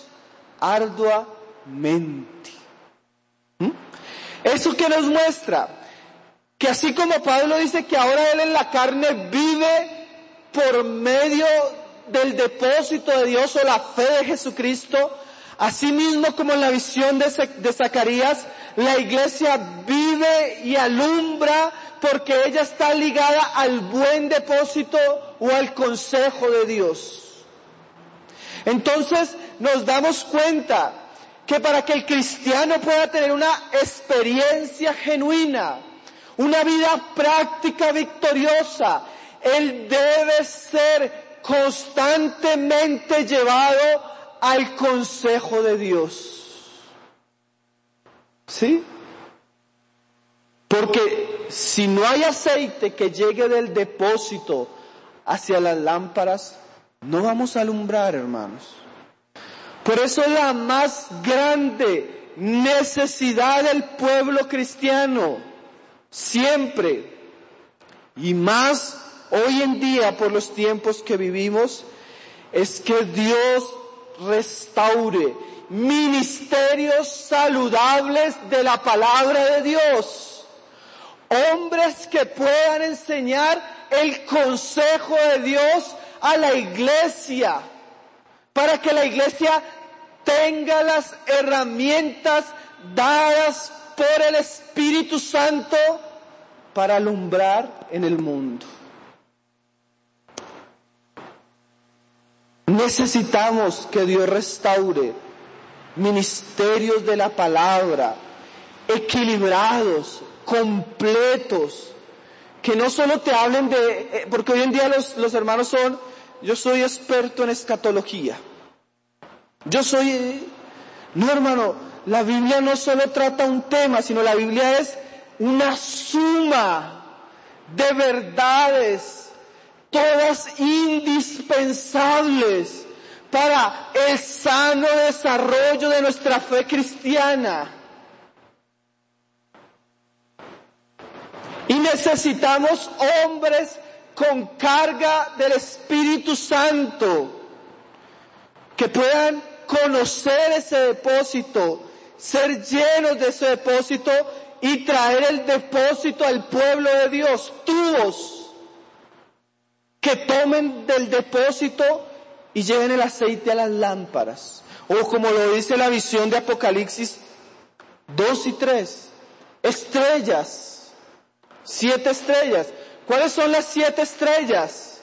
arduamente. ¿Mm? Eso que nos muestra que así como Pablo dice que ahora él en la carne vive por medio del depósito de Dios o la fe de Jesucristo, así mismo como en la visión de, de Zacarías, la iglesia vive y alumbra porque ella está ligada al buen depósito o al consejo de Dios. Entonces nos damos cuenta que para que el cristiano pueda tener una experiencia genuina, una vida práctica victoriosa, él debe ser constantemente llevado al consejo de Dios. ¿Sí? Porque si no hay aceite que llegue del depósito hacia las lámparas, no vamos a alumbrar, hermanos. Por eso la más grande necesidad del pueblo cristiano, siempre, y más hoy en día por los tiempos que vivimos, es que Dios restaure ministerios saludables de la palabra de Dios. Hombres que puedan enseñar el consejo de Dios a la iglesia, para que la iglesia tenga las herramientas dadas por el Espíritu Santo para alumbrar en el mundo. Necesitamos que Dios restaure ministerios de la palabra, equilibrados, completos, que no solo te hablen de, porque hoy en día los, los hermanos son, yo soy experto en escatología. Yo soy, no hermano, la Biblia no solo trata un tema, sino la Biblia es una suma de verdades. todas indispensables para el sano desarrollo de nuestra fe cristiana. Y necesitamos hombres con carga del Espíritu Santo que puedan conocer ese depósito, ser llenos de ese depósito y traer el depósito al pueblo de Dios. Tubos que tomen del depósito y lleven el aceite a las lámparas. O como lo dice la visión de Apocalipsis dos y tres, estrellas, siete estrellas. ¿Cuáles son las siete estrellas?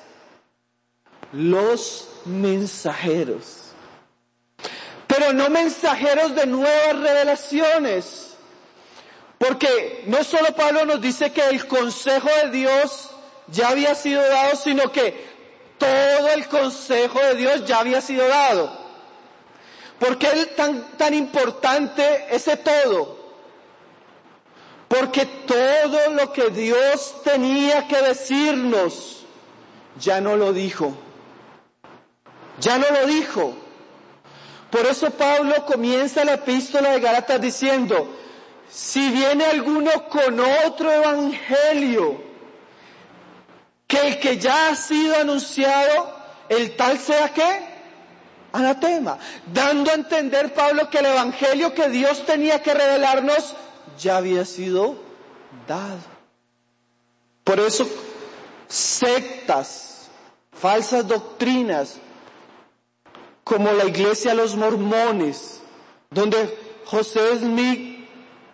Los mensajeros. Pero no mensajeros de nuevas revelaciones. Porque no solo Pablo nos dice que el consejo de Dios ya había sido dado, sino que todo el consejo de Dios ya había sido dado. ¿Por qué es tan, tan importante ese todo? Porque todo lo que Dios tenía que decirnos, ya no lo dijo. Ya no lo dijo. Por eso Pablo comienza la epístola de Gálatas diciendo, si viene alguno con otro evangelio, que el que ya ha sido anunciado, el tal sea ¿qué? Anatema. Dando a entender Pablo que el evangelio que Dios tenía que revelarnos ya había sido dado. Por eso sectas, falsas doctrinas, como la iglesia de los mormones, donde José Smith,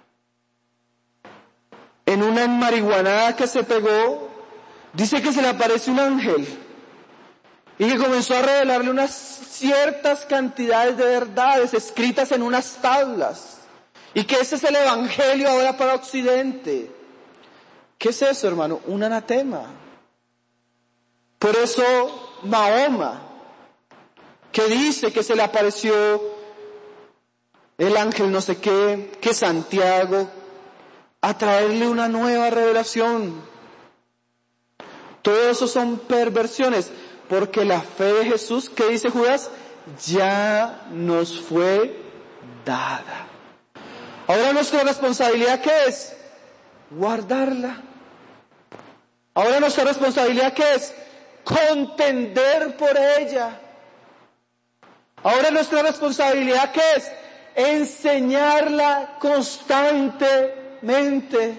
en una marihuanada que se pegó, dice que se le aparece un ángel y que comenzó a revelarle unas ciertas cantidades de verdades escritas en unas tablas. Y que ese es el evangelio ahora para Occidente. ¿Qué es eso, hermano? Un anatema. Por eso Mahoma, que dice que se le apareció el ángel no sé qué, que Santiago, a traerle una nueva revelación. Todo eso son perversiones, porque la fe de Jesús, ¿qué dice Judas? Ya nos fue dada. Ahora nuestra responsabilidad, ¿qué es? Guardarla. Ahora nuestra responsabilidad, ¿qué es? Contender por ella. Ahora nuestra responsabilidad, ¿qué es? Enseñarla constantemente,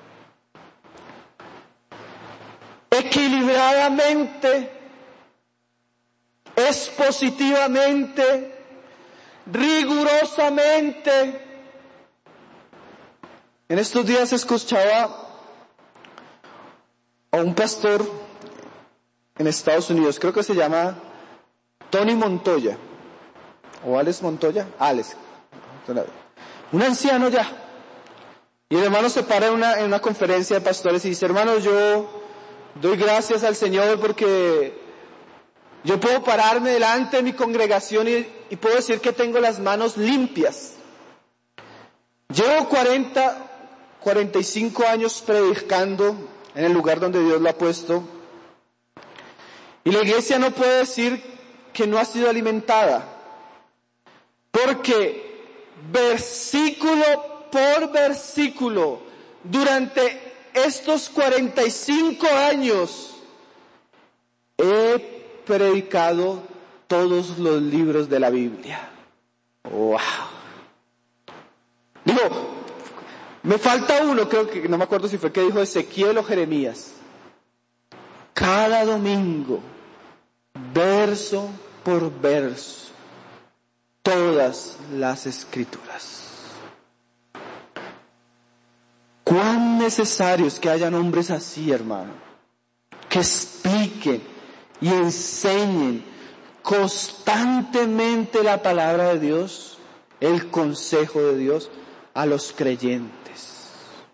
equilibradamente, expositivamente, rigurosamente. En estos días escuchaba a un pastor en Estados Unidos, creo que se llama Tony Montoya, o Alex Montoya, Alex, un anciano ya. Y el hermano se para en una, en una conferencia de pastores y dice, hermanos, yo doy gracias al Señor porque yo puedo pararme delante de mi congregación y, y puedo decir que tengo las manos limpias. Llevo cuarenta, cuarenta y cinco años predicando en el lugar donde Dios lo ha puesto. Y la iglesia no puede decir que no ha sido alimentada. Porque versículo por versículo, durante estos cuarenta y cinco años, he predicado todos los libros de la Biblia. ¡Wow! Digo, me falta uno, creo que, no me acuerdo si fue que dijo Ezequiel o Jeremías. Cada domingo, verso por verso, todas las escrituras. Cuán necesario es que hayan hombres así, hermano, que expliquen y enseñen constantemente la palabra de Dios, el consejo de Dios a los creyentes.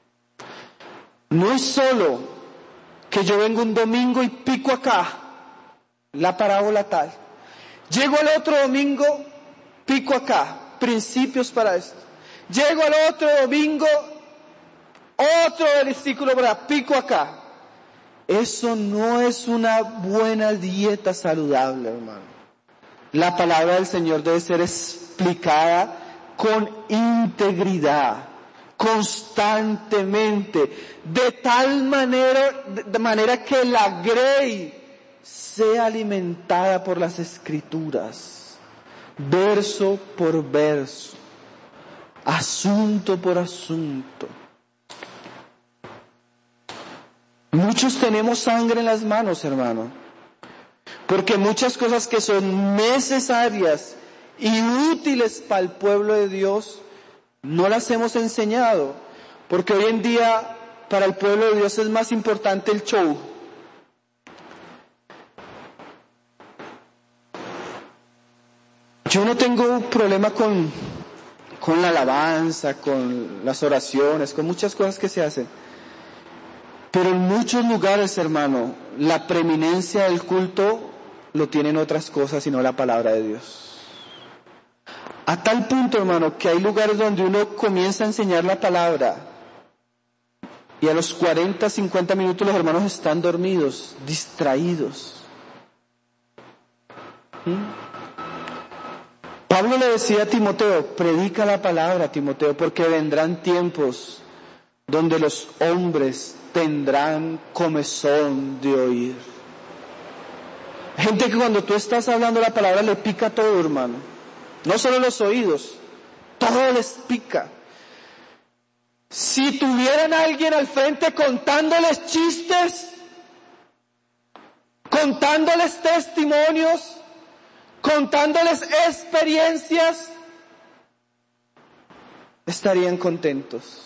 No es solo que yo vengo un domingo y pico acá la parábola tal, llego al otro domingo, pico acá, principios para esto, llego al otro domingo, otro versículo para pico acá, Eso no es una buena dieta saludable, hermano. La palabra del Señor debe ser explicada con integridad, constantemente, de tal manera, de manera que la grey sea alimentada por las Escrituras, verso por verso, asunto por asunto. Muchos tenemos sangre en las manos, hermano, porque muchas cosas que son necesarias y útiles para el pueblo de Dios no las hemos enseñado, porque hoy en día para el pueblo de Dios es más importante el show. Yo no tengo problema con, con la alabanza, con las oraciones, con muchas cosas que se hacen. Pero en muchos lugares, hermano, la preeminencia del culto lo tienen otras cosas y no la palabra de Dios. A tal punto, hermano, que hay lugares donde uno comienza a enseñar la palabra y a los cuarenta, cincuenta minutos los hermanos están dormidos, distraídos. ¿Mm? Pablo le decía a Timoteo, predica la palabra, Timoteo, porque vendrán tiempos donde los hombres tendrán comezón de oír. Gente que cuando tú estás hablando la palabra le pica todo, hermano. No solo los oídos, todo les pica. Si tuvieran a alguien al frente contándoles chistes, contándoles testimonios, contándoles experiencias, estarían contentos.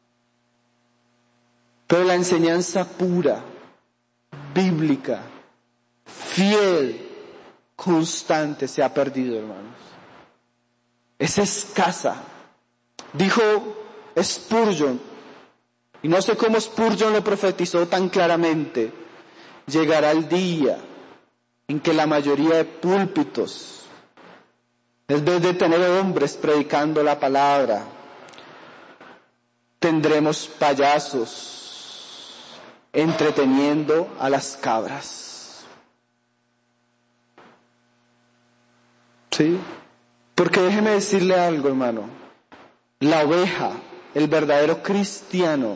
Pero la enseñanza pura, bíblica, fiel, constante se ha perdido, hermanos. Es escasa. Dijo Spurgeon, y no sé cómo Spurgeon lo profetizó tan claramente, llegará el día en que la mayoría de púlpitos, en vez de tener hombres predicando la palabra, tendremos payasos entreteniendo a las cabras. ¿Sí? Porque déjeme decirle algo, hermano. La oveja, el verdadero cristiano,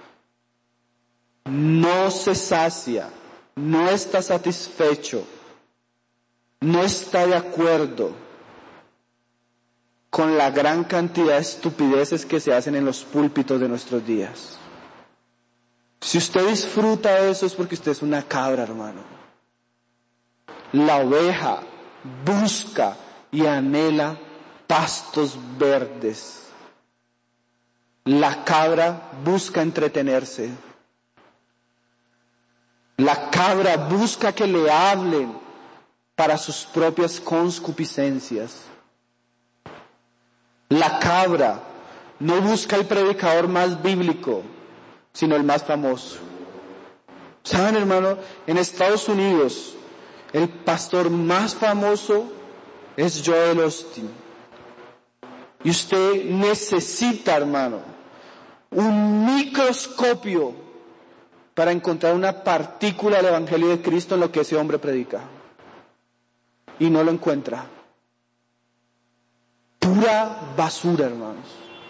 no se sacia, no está satisfecho, no está de acuerdo con la gran cantidad de estupideces que se hacen en los púlpitos de nuestros días. Si usted disfruta de eso es porque usted es una cabra, hermano. La oveja busca y anhela pastos verdes. La cabra busca entretenerse. La cabra busca que le hablen para sus propias concupiscencias. La cabra no busca el predicador más bíblico, sino el más famoso. ¿Saben, hermano? En Estados Unidos, el pastor más famoso es Joel Osteen. Y usted necesita, hermano, un microscopio para encontrar una partícula del Evangelio de Cristo en lo que ese hombre predica. Y no lo encuentra. Pura basura, hermanos.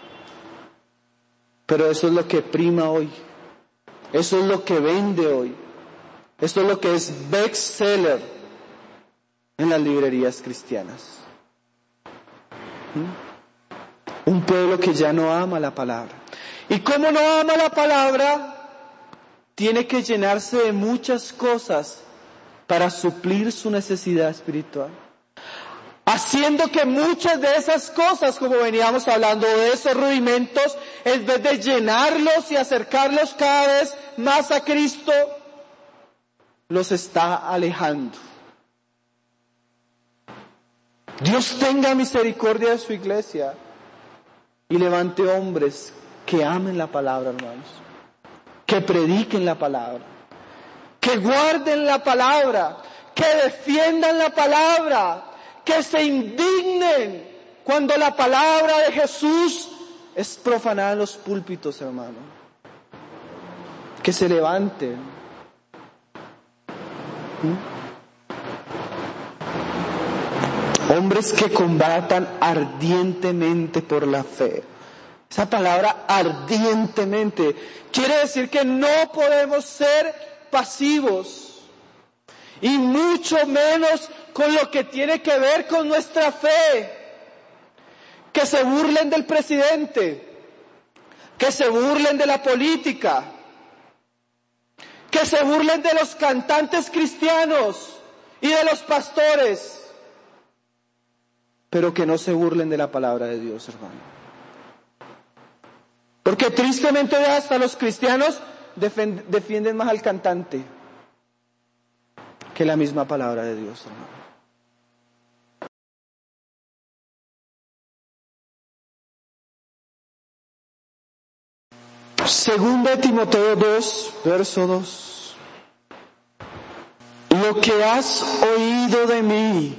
Pero eso es lo que prima hoy. Eso es lo que vende hoy. Esto es lo que es bestseller en las librerías cristianas. ¿Mm? Un pueblo que ya no ama la palabra. Y como no ama la palabra, tiene que llenarse de muchas cosas para suplir su necesidad espiritual. Haciendo que muchas de esas cosas, como veníamos hablando, de esos rudimentos, en vez de llenarlos y acercarlos cada vez más a Cristo, los está alejando. Dios tenga misericordia de su iglesia y levante hombres que amen la palabra, hermanos, que prediquen la palabra, que guarden la palabra, que defiendan la palabra, que se indignen cuando la palabra de Jesús es profanada en los púlpitos, hermano. Que se levanten ¿Mm? Hombres que combatan ardientemente por la fe. Esa palabra ardientemente quiere decir que no podemos ser pasivos, y mucho menos con lo que tiene que ver con nuestra fe. Que se burlen del presidente, que se burlen de la política, que se burlen de los cantantes cristianos y de los pastores, pero que no se burlen de la palabra de Dios, hermano. Porque tristemente hasta los cristianos defienden más al cantante que la misma palabra de Dios, hermano. Segunda de Timoteo dos, verso dos. Lo que has oído de mí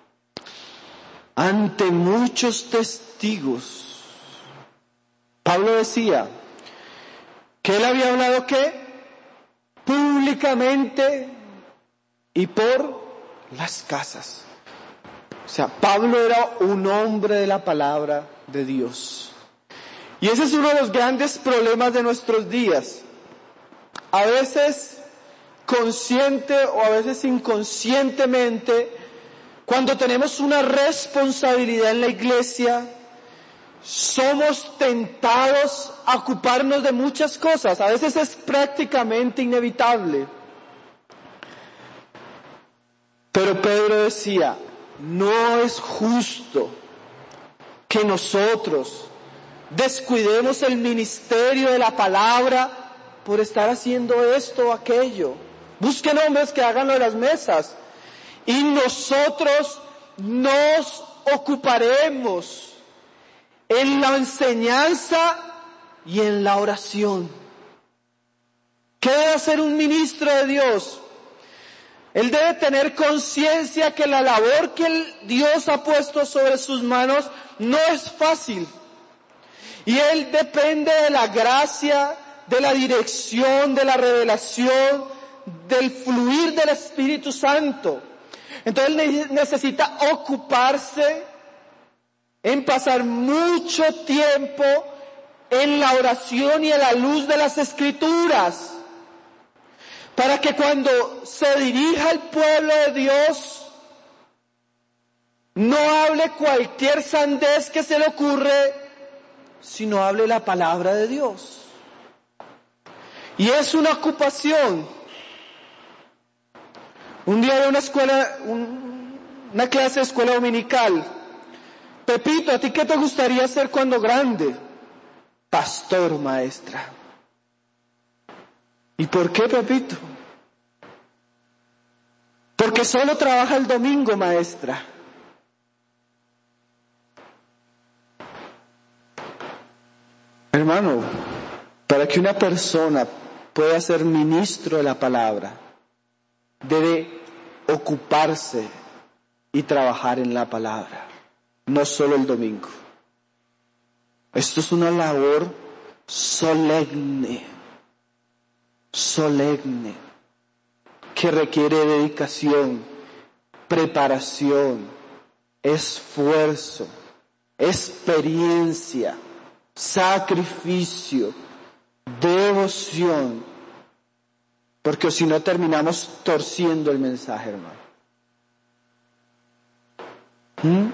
ante muchos testigos. Pablo decía que él había hablado ¿qué? Públicamente y por las casas. O sea, Pablo era un hombre de la palabra de Dios. Y ese es uno de los grandes problemas de nuestros días. A veces consciente o a veces inconscientemente, cuando tenemos una responsabilidad en la iglesia, somos tentados a ocuparnos de muchas cosas. A veces es prácticamente inevitable. Pero Pedro decía, no es justo que nosotros descuidemos el ministerio de la palabra por estar haciendo esto o aquello. Busquen hombres que hagan lo de las mesas y nosotros nos ocuparemos en la enseñanza y en la oración. ¿Qué debe hacer un ministro de Dios? Él debe tener conciencia que la labor que el Dios ha puesto sobre sus manos no es fácil. Y él depende de la gracia, de la dirección, de la revelación, del fluir del Espíritu Santo. Entonces él necesita ocuparse en pasar mucho tiempo en la oración y en la luz de las Escrituras, para que cuando se dirija al pueblo de Dios, no hable cualquier sandez que se le ocurre, sino hable la palabra de Dios. Y es una ocupación. Un día de una escuela, un, una clase de escuela dominical. Pepito, ¿a ti qué te gustaría hacer cuando grande? Pastor, maestra. ¿Y por qué, Pepito? Porque solo trabaja el domingo, maestra. Hermano, para que una persona pueda ser ministro de la palabra, debe ocuparse y trabajar en la palabra, no solo el domingo. Esto es una labor solemne, solemne, que requiere dedicación, preparación, esfuerzo, experiencia, sacrificio, devoción, porque si no terminamos torciendo el mensaje, hermano. ¿Mm?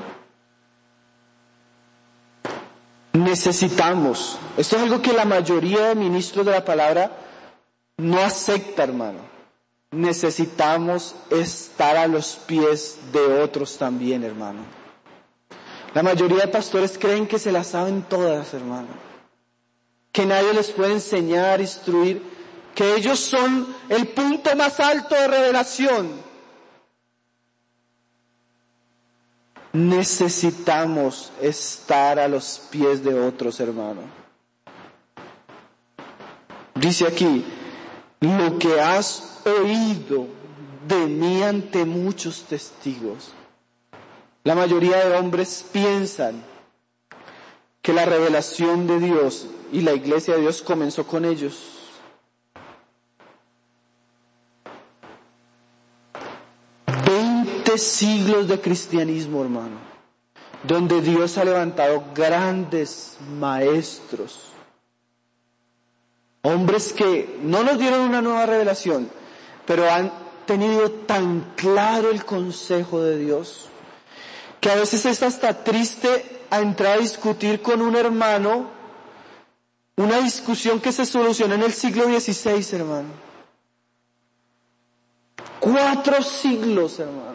Necesitamos, esto es algo que la mayoría de ministros de la palabra no acepta, hermano. Necesitamos estar a los pies de otros también, hermano. La mayoría de pastores creen que se las saben todas, hermano. Que nadie les puede enseñar, instruir, que ellos son el punto más alto de revelación. Necesitamos estar a los pies de otros, hermano. Dice aquí, lo que has oído de mí ante muchos testigos. La mayoría de hombres piensan que la revelación de Dios y la iglesia de Dios comenzó con ellos. Siete siglos de cristianismo, hermano, donde Dios ha levantado grandes maestros, hombres que no nos dieron una nueva revelación, pero han tenido tan claro el consejo de Dios, que a veces es hasta triste a entrar a discutir con un hermano una discusión que se solucionó en el siglo dieciséis, hermano. Cuatro siglos, hermano.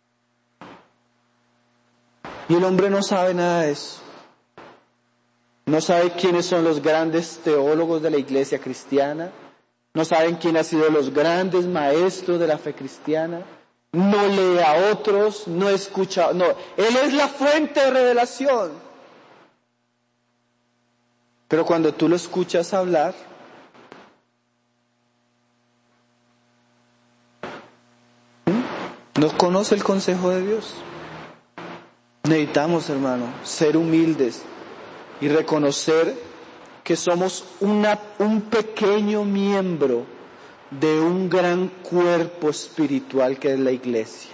Y el hombre no sabe nada de eso. No sabe quiénes son los grandes teólogos de la iglesia cristiana. No saben quién ha sido los grandes maestros de la fe cristiana. No lee a otros, no escucha, no. Él es la fuente de revelación. Pero cuando tú lo escuchas hablar, no conoce el consejo de Dios. Necesitamos, hermano, ser humildes y reconocer que somos una, un pequeño miembro de un gran cuerpo espiritual que es la iglesia.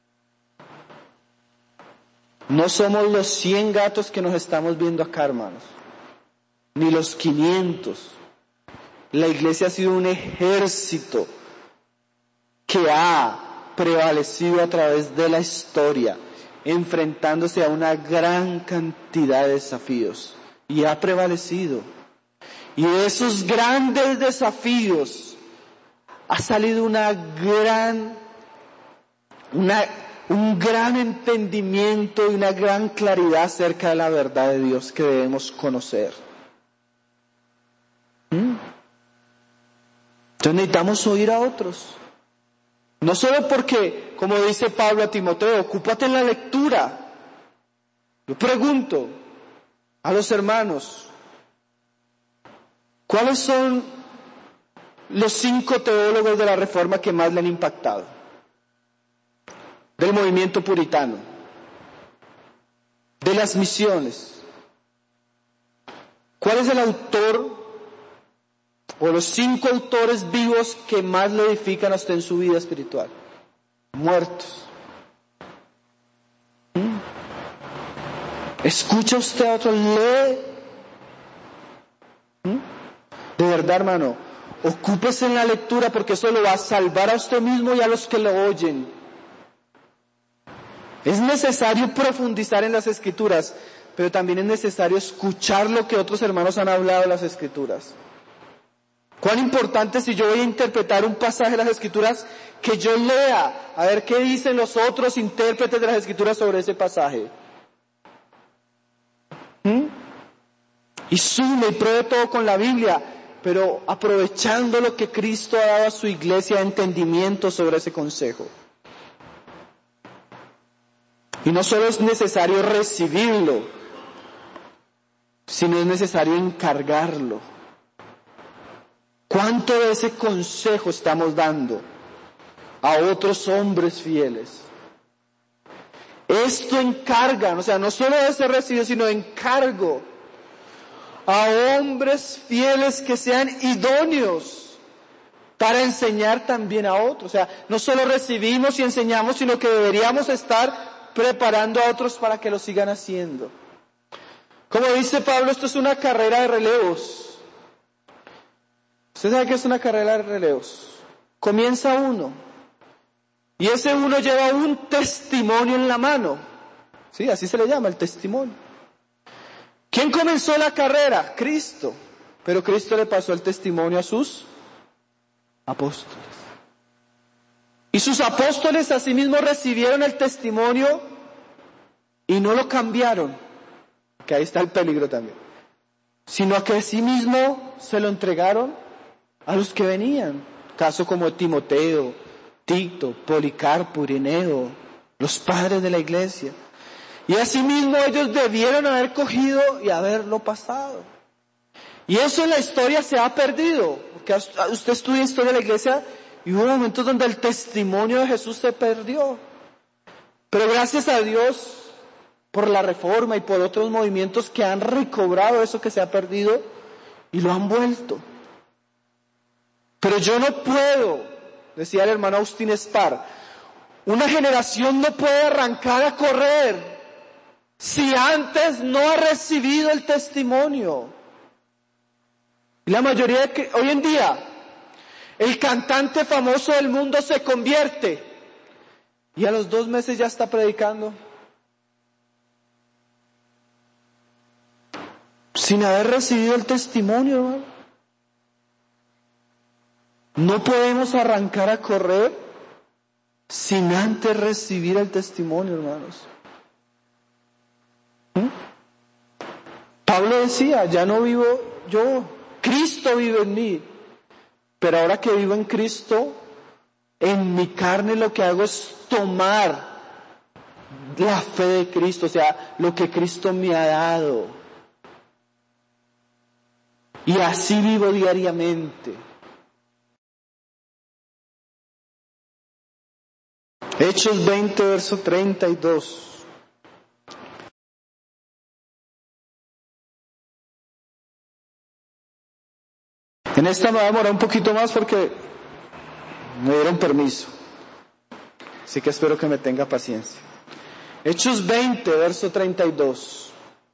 No somos los cien gatos que nos estamos viendo acá, hermanos, ni los quinientos. La iglesia ha sido un ejército que ha prevalecido a través de la historia, enfrentándose a una gran cantidad de desafíos, y ha prevalecido. Y de esos grandes desafíos ha salido una gran, una, un gran entendimiento y una gran claridad acerca de la verdad de Dios que debemos conocer. ¿Mm? Entonces necesitamos oír a otros. No solo porque, como dice Pablo a Timoteo, ocúpate en la lectura. Yo pregunto a los hermanos, ¿cuáles son los cinco teólogos de la Reforma que más le han impactado? Del movimiento puritano, de las misiones. ¿Cuál es el autor o los cinco autores vivos que más le edifican a usted en su vida espiritual? Muertos. ¿Mm? ¿Escucha usted a otros? ¿Lee? ¿Mm? De verdad, hermano, ocúpese en la lectura, porque eso lo va a salvar a usted mismo y a los que lo oyen. Es necesario profundizar en las Escrituras, pero también es necesario escuchar lo que otros hermanos han hablado de las Escrituras. Cuán importante, si yo voy a interpretar un pasaje de las Escrituras, que yo lea, a ver qué dicen los otros intérpretes de las Escrituras sobre ese pasaje. ¿Mm? Y sume y pruebe todo con la Biblia, pero aprovechando lo que Cristo ha dado a su iglesia, entendimiento sobre ese consejo. Y no solo es necesario recibirlo, sino es necesario encargarlo. ¿Cuánto de ese consejo estamos dando a otros hombres fieles? Esto encarga, o sea, no solo debe ser recibido, sino encargo a hombres fieles que sean idóneos para enseñar también a otros. O sea, no solo recibimos y enseñamos, sino que deberíamos estar preparando a otros para que lo sigan haciendo. Como dice Pablo, esto es una carrera de relevos. ¿Usted sabe qué es una carrera de relevos? Comienza uno, y ese uno lleva un testimonio en la mano. Sí, así se le llama, el testimonio. ¿Quién comenzó la carrera? Cristo. Pero Cristo le pasó el testimonio a sus apóstoles. Y sus apóstoles asimismo recibieron el testimonio y no lo cambiaron, que ahí está el peligro también, sino que asimismo se lo entregaron a los que venían. Caso como Timoteo, Tito, Policarpo, Ireneo, los padres de la iglesia. Y asimismo ellos debieron haber cogido y haberlo pasado. Y eso en la historia se ha perdido, porque usted estudia historia de la iglesia y hubo momentos donde el testimonio de Jesús se perdió. Pero gracias a Dios por la Reforma y por otros movimientos que han recobrado eso que se ha perdido y lo han vuelto. Pero yo no puedo, decía el hermano Austin Spar, Una generación no puede arrancar a correr si antes no ha recibido el testimonio. Y la mayoría de que hoy en día, el cantante famoso del mundo se convierte y a los dos meses ya está predicando. Sin haber recibido el testimonio, hermano. No podemos arrancar a correr sin antes recibir el testimonio, hermanos. ¿Mm? Pablo decía, ya no vivo yo, Cristo vive en mí. Pero ahora que vivo en Cristo, en mi carne lo que hago es tomar la fe de Cristo, o sea, lo que Cristo me ha dado. Y así vivo diariamente. Hechos veinte, verso treinta y dos. En esta me voy a demorar un poquito más porque me dieron permiso. Así que espero que me tenga paciencia. Hechos veinte, verso treinta y dos.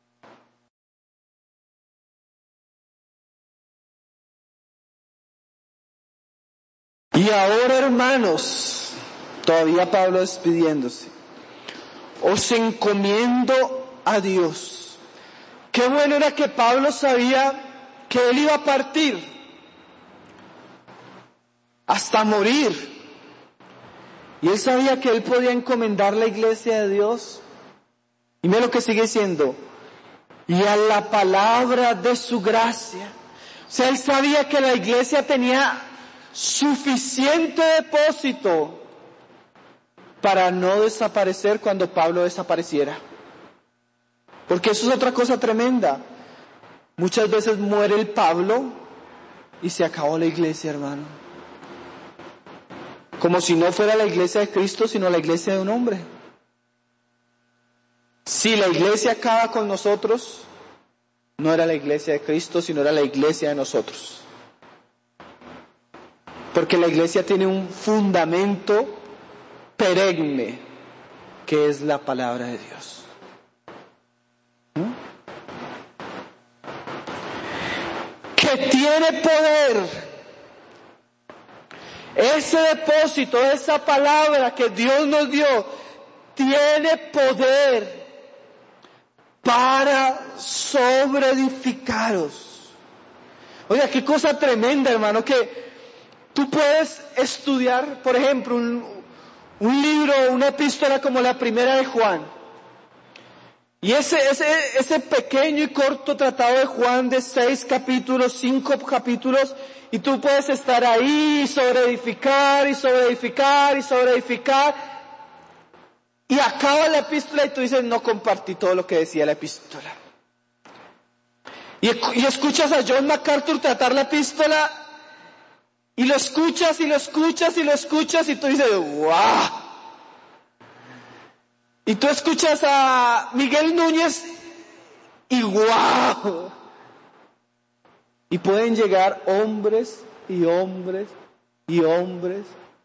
Y ahora, hermanos, todavía Pablo despidiéndose, os encomiendo a Dios. Qué bueno era que Pablo sabía que él iba a partir hasta morir. Y él sabía que él podía encomendar la iglesia de Dios. Y mira lo que sigue diciendo. Y a la palabra de su gracia. O sea, él sabía que la iglesia tenía suficiente depósito para no desaparecer cuando Pablo desapareciera. Porque eso es otra cosa tremenda. Muchas veces muere el Pablo y se acabó la iglesia, hermano. Como si no fuera la iglesia de Cristo, sino la iglesia de un hombre. Si la iglesia acaba con nosotros, no era la iglesia de Cristo, sino era la iglesia de nosotros. Porque la iglesia tiene un fundamento perenne, que es la palabra de Dios. ¿Mm? Que tiene poder. Ese depósito, esa palabra que Dios nos dio, tiene poder para sobreedificaros. Oiga, qué cosa tremenda, hermano, que tú puedes estudiar, por ejemplo, un, un libro, una epístola como la primera de Juan. Y ese, ese, ese pequeño y corto tratado de Juan de seis capítulos, cinco capítulos, y tú puedes estar ahí y sobreedificar y sobreedificar y sobreedificar. Y acaba la epístola y tú dices, no compartí todo lo que decía la epístola. Y, y escuchas a John MacArthur tratar la epístola y lo escuchas y lo escuchas y lo escuchas y tú dices, ¡wow! Y tú escuchas a Miguel Núñez y ¡wow! Y pueden llegar hombres y hombres y hombres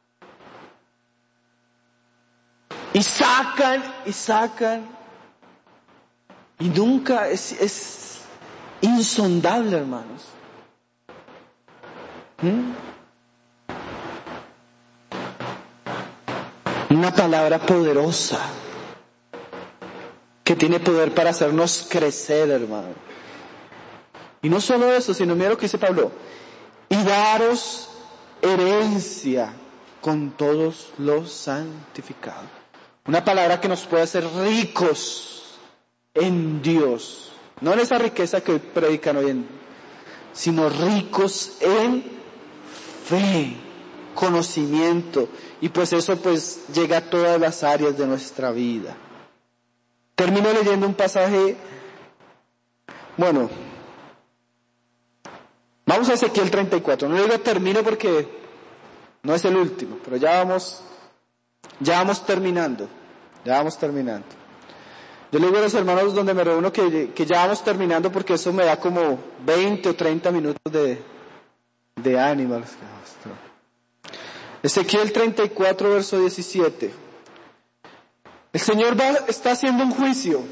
y sacan y sacan y nunca es, es insondable, hermanos. ¿Mm? Una palabra poderosa que tiene poder para hacernos crecer, hermano. Y no solo eso, sino mira lo que dice Pablo. Y daros herencia con todos los santificados. Una palabra que nos puede hacer ricos en Dios. No en esa riqueza que predican hoy en día, sino ricos en fe, conocimiento. Y pues eso pues llega a todas las áreas de nuestra vida. Termino leyendo un pasaje, bueno, vamos a Ezequiel treinta y cuatro. No digo termino porque no es el último, pero ya vamos, ya vamos terminando, ya vamos terminando. Yo le digo a los hermanos donde me reúno que, que ya vamos terminando porque eso me da como veinte o treinta minutos de, de ánimo. Ezequiel treinta y cuatro, verso diecisiete. El Señor va, está haciendo un juicio.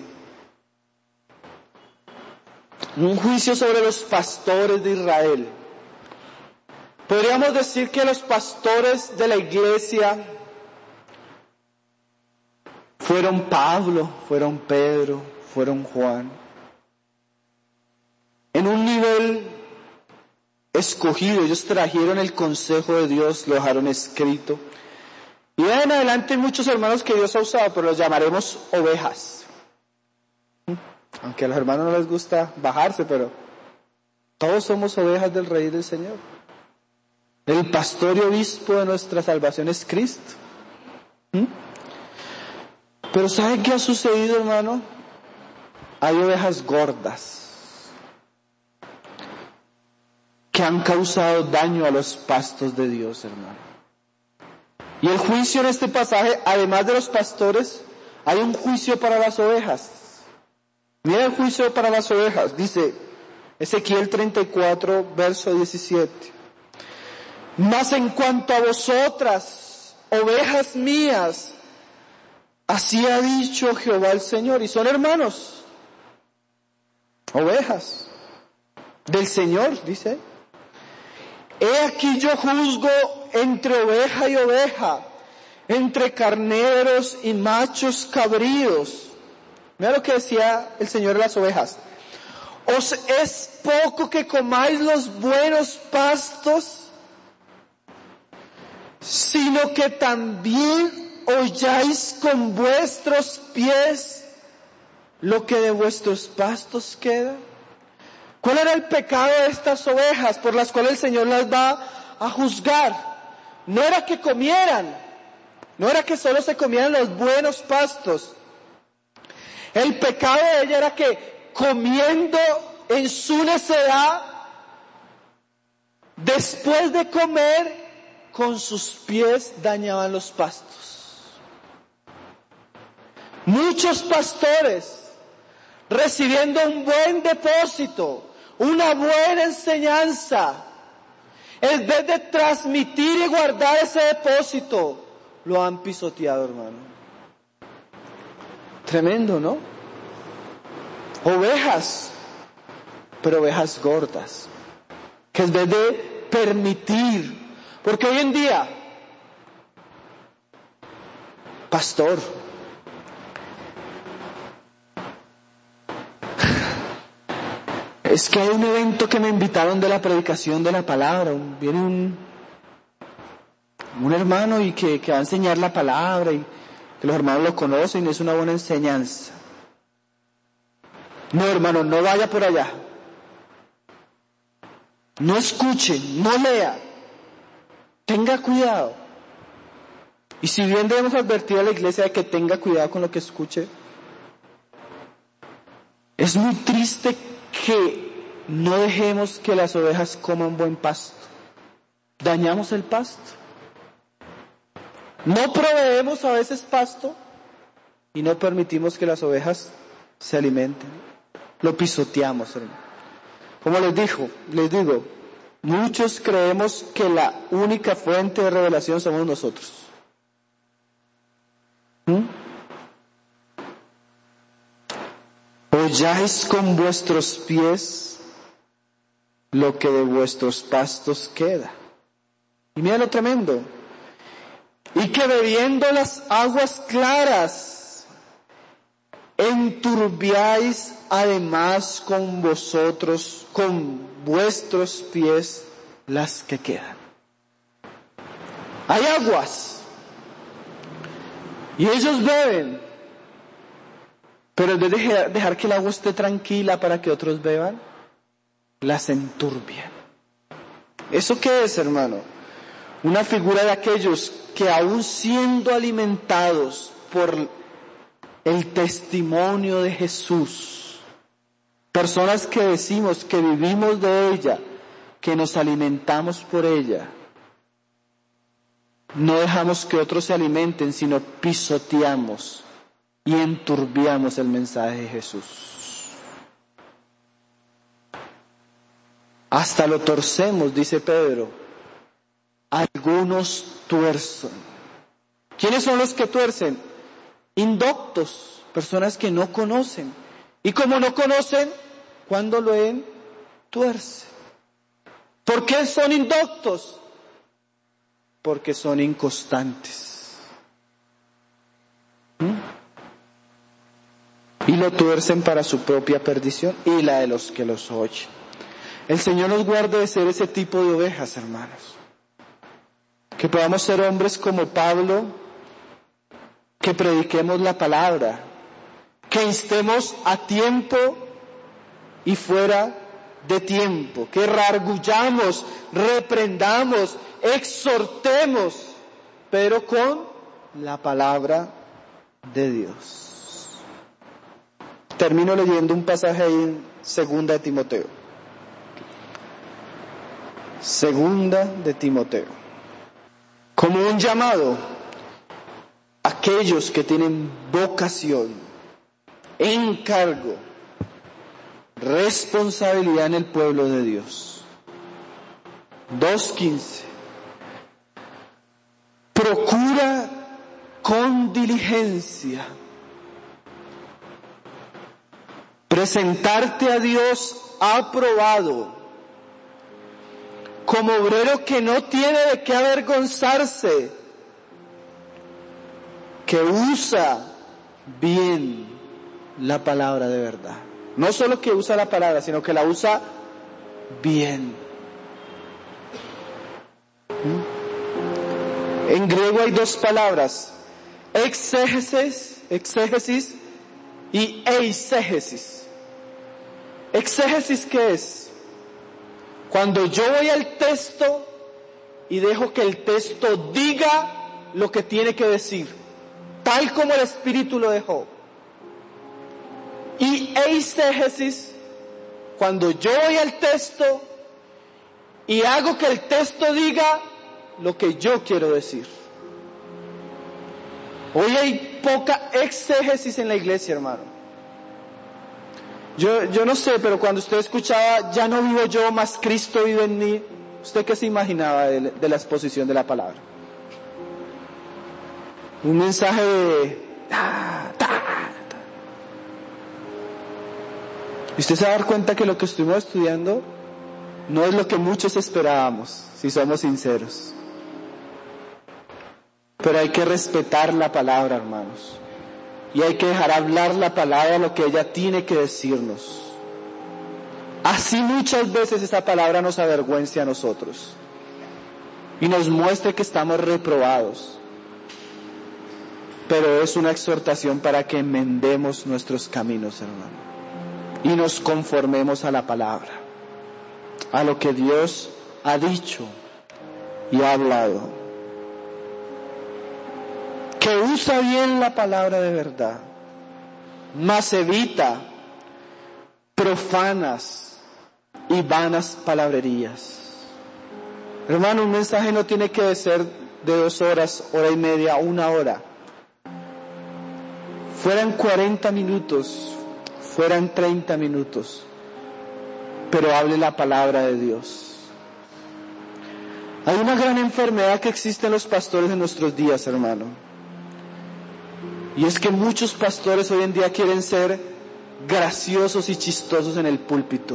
Un juicio sobre los pastores de Israel. Podríamos decir que los pastores de la iglesia fueron Pablo, fueron Pedro, fueron Juan. En un nivel escogido, ellos trajeron el consejo de Dios, lo dejaron escrito. Y de en adelante hay muchos hermanos que Dios ha usado, pero los llamaremos ovejas. Aunque a los hermanos no les gusta bajarse, pero todos somos ovejas del Rey del Señor. El pastor y obispo de nuestra salvación es Cristo. ¿Mm? Pero ¿sabe qué ha sucedido, hermano? Hay ovejas gordas que han causado daño a los pastos de Dios, hermano. Y el juicio en este pasaje, además de los pastores, hay un juicio para las ovejas. Mira el juicio para las ovejas, dice Ezequiel treinta y cuatro, verso diecisiete. Mas en cuanto a vosotras, ovejas mías, así ha dicho Jehová el Señor. Y son hermanos, ovejas del Señor, dice. He aquí yo juzgo entre oveja y oveja, entre carneros y machos cabríos. Mira lo que decía el Señor de las ovejas. ¿Os es poco que comáis los buenos pastos, sino que también holláis con vuestros pies lo que de vuestros pastos queda? ¿Cuál era el pecado de estas ovejas por las cuales el Señor las va a juzgar? No era que comieran, no era que solo se comieran los buenos pastos. El pecado de ella era que comiendo en su necedad, después de comer, con sus pies dañaban los pastos. Muchos pastores, recibiendo un buen depósito, una buena enseñanza, en vez de transmitir y guardar ese depósito, lo han pisoteado, hermano. Tremendo, ¿no? Ovejas, pero ovejas gordas, que en vez de permitir, porque hoy en día, pastor, es que hay un evento que me invitaron de la predicación de la palabra, viene un, un hermano y que, que va a enseñar la palabra y que los hermanos lo conocen y es una buena enseñanza. No, hermano, no vaya por allá. No escuche, no lea. Tenga cuidado. Y si bien debemos advertir a la iglesia de que tenga cuidado con lo que escuche, es muy triste que no dejemos que las ovejas coman buen pasto. Dañamos el pasto. No proveemos a veces pasto y no permitimos que las ovejas se alimenten. Lo pisoteamos, hermano. Como les dijo, les digo, muchos creemos que la única fuente de revelación somos nosotros. ¿Mm? Holláis con vuestros pies lo que de vuestros pastos queda. Y mira lo tremendo. Y que bebiendo las aguas claras, enturbiáis además con vosotros, con vuestros pies, las que quedan. Hay aguas, y ellos beben, pero en vez de dejar que el agua esté tranquila para que otros beban, las enturbian. ¿Eso qué es, hermano? Una figura de aquellos que aún siendo alimentados por el testimonio de Jesús, personas que decimos que vivimos de ella, que nos alimentamos por ella, no dejamos que otros se alimenten, sino pisoteamos y enturbiamos el mensaje de Jesús. Hasta lo torcemos, dice Pedro. Algunos tuercen. ¿Quiénes son los que tuercen? indoctos, personas que no conocen. Y como no conocen, cuando lo leen, tuercen. ¿Por qué son indoctos? Porque son inconstantes. ¿Mm? Y lo tuercen para su propia perdición y la de los que los oyen. El Señor nos guarde de ser ese tipo de ovejas, hermanos. Que podamos ser hombres como Pablo, que prediquemos la palabra, que instemos a tiempo y fuera de tiempo, que reargullamos, reprendamos, exhortemos, pero con la palabra de Dios. Termino leyendo un pasaje ahí en Segunda de Timoteo. Segunda de Timoteo. Como un llamado a aquellos que tienen vocación, encargo, responsabilidad en el pueblo de Dios. dos quince. Procura con diligencia presentarte a Dios aprobado, como obrero que no tiene de qué avergonzarse, que usa bien la palabra de verdad. No solo que usa la palabra, sino que la usa bien. ¿Mm? En griego hay dos palabras, exégesis, exégesis y eisegesis. Exégesis, ¿qué es? Cuando yo voy al texto y dejo que el texto diga lo que tiene que decir, tal como el Espíritu lo dejó. Y eisegesis, cuando yo voy al texto y hago que el texto diga lo que yo quiero decir. Hoy hay poca exégesis en la iglesia, hermano. Yo, yo no sé, pero cuando usted escuchaba, ya no vivo yo, más Cristo vive en mí, ¿usted qué se imaginaba de, de la exposición de la palabra? Un mensaje de... Ta, ta, ta. Y usted se va a dar cuenta que lo que estuvimos estudiando no es lo que muchos esperábamos, si somos sinceros. Pero hay que respetar la palabra, hermanos. Y hay que dejar hablar la palabra lo que ella tiene que decirnos. Así muchas veces esa palabra nos avergüence a nosotros y nos muestre que estamos reprobados. Pero es una exhortación para que enmendemos nuestros caminos, hermano, y nos conformemos a la palabra, a lo que Dios ha dicho y ha hablado. Que usa bien la palabra de verdad, mas evita profanas y vanas palabrerías. Hermano, un mensaje no tiene que ser de dos horas, hora y media, una hora. Fueran cuarenta minutos, fueran treinta minutos, pero hable la palabra de Dios. Hay una gran enfermedad que existe en los pastores en nuestros días, hermano. Y es que muchos pastores hoy en día quieren ser graciosos y chistosos en el púlpito,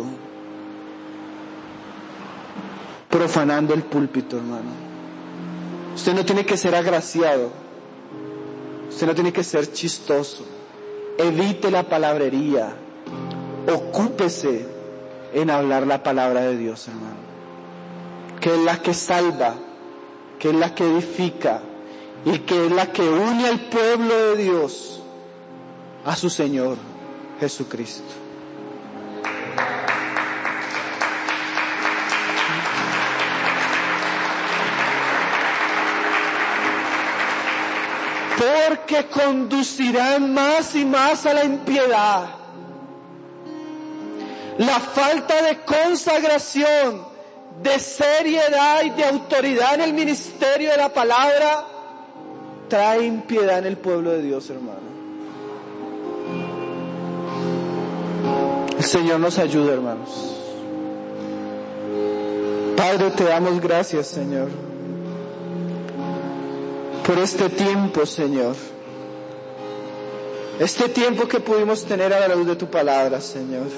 profanando el púlpito, hermano. Usted no tiene que ser agraciado, usted no tiene que ser chistoso. Evite la palabrería, ocúpese en hablar la palabra de Dios, hermano, que es la que salva, que es la que edifica, y que es la que une al pueblo de Dios a su Señor Jesucristo. Porque conducirán más y más a la impiedad. La falta de consagración, de seriedad y de autoridad en el ministerio de la palabra trae impiedad en el pueblo de Dios, hermano. El Señor nos ayude, hermanos. Padre, te damos gracias, Señor, por este tiempo, Señor. este tiempo que pudimos tener a la luz de tu palabra, Señor.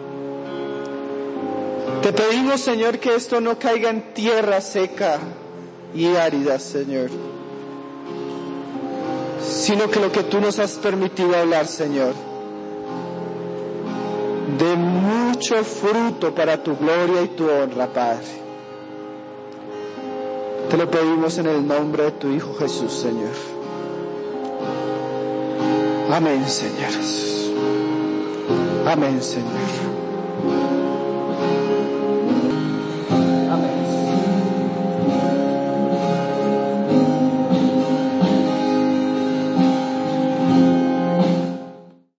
Te pedimos, Señor, que esto no caiga en tierra seca y árida, Señor, sino que lo que tú nos has permitido hablar, Señor, dé mucho fruto para tu gloria y tu honra, Padre. Te lo pedimos en el nombre de tu Hijo Jesús, Señor. Amén, Señor. Amén, Señor.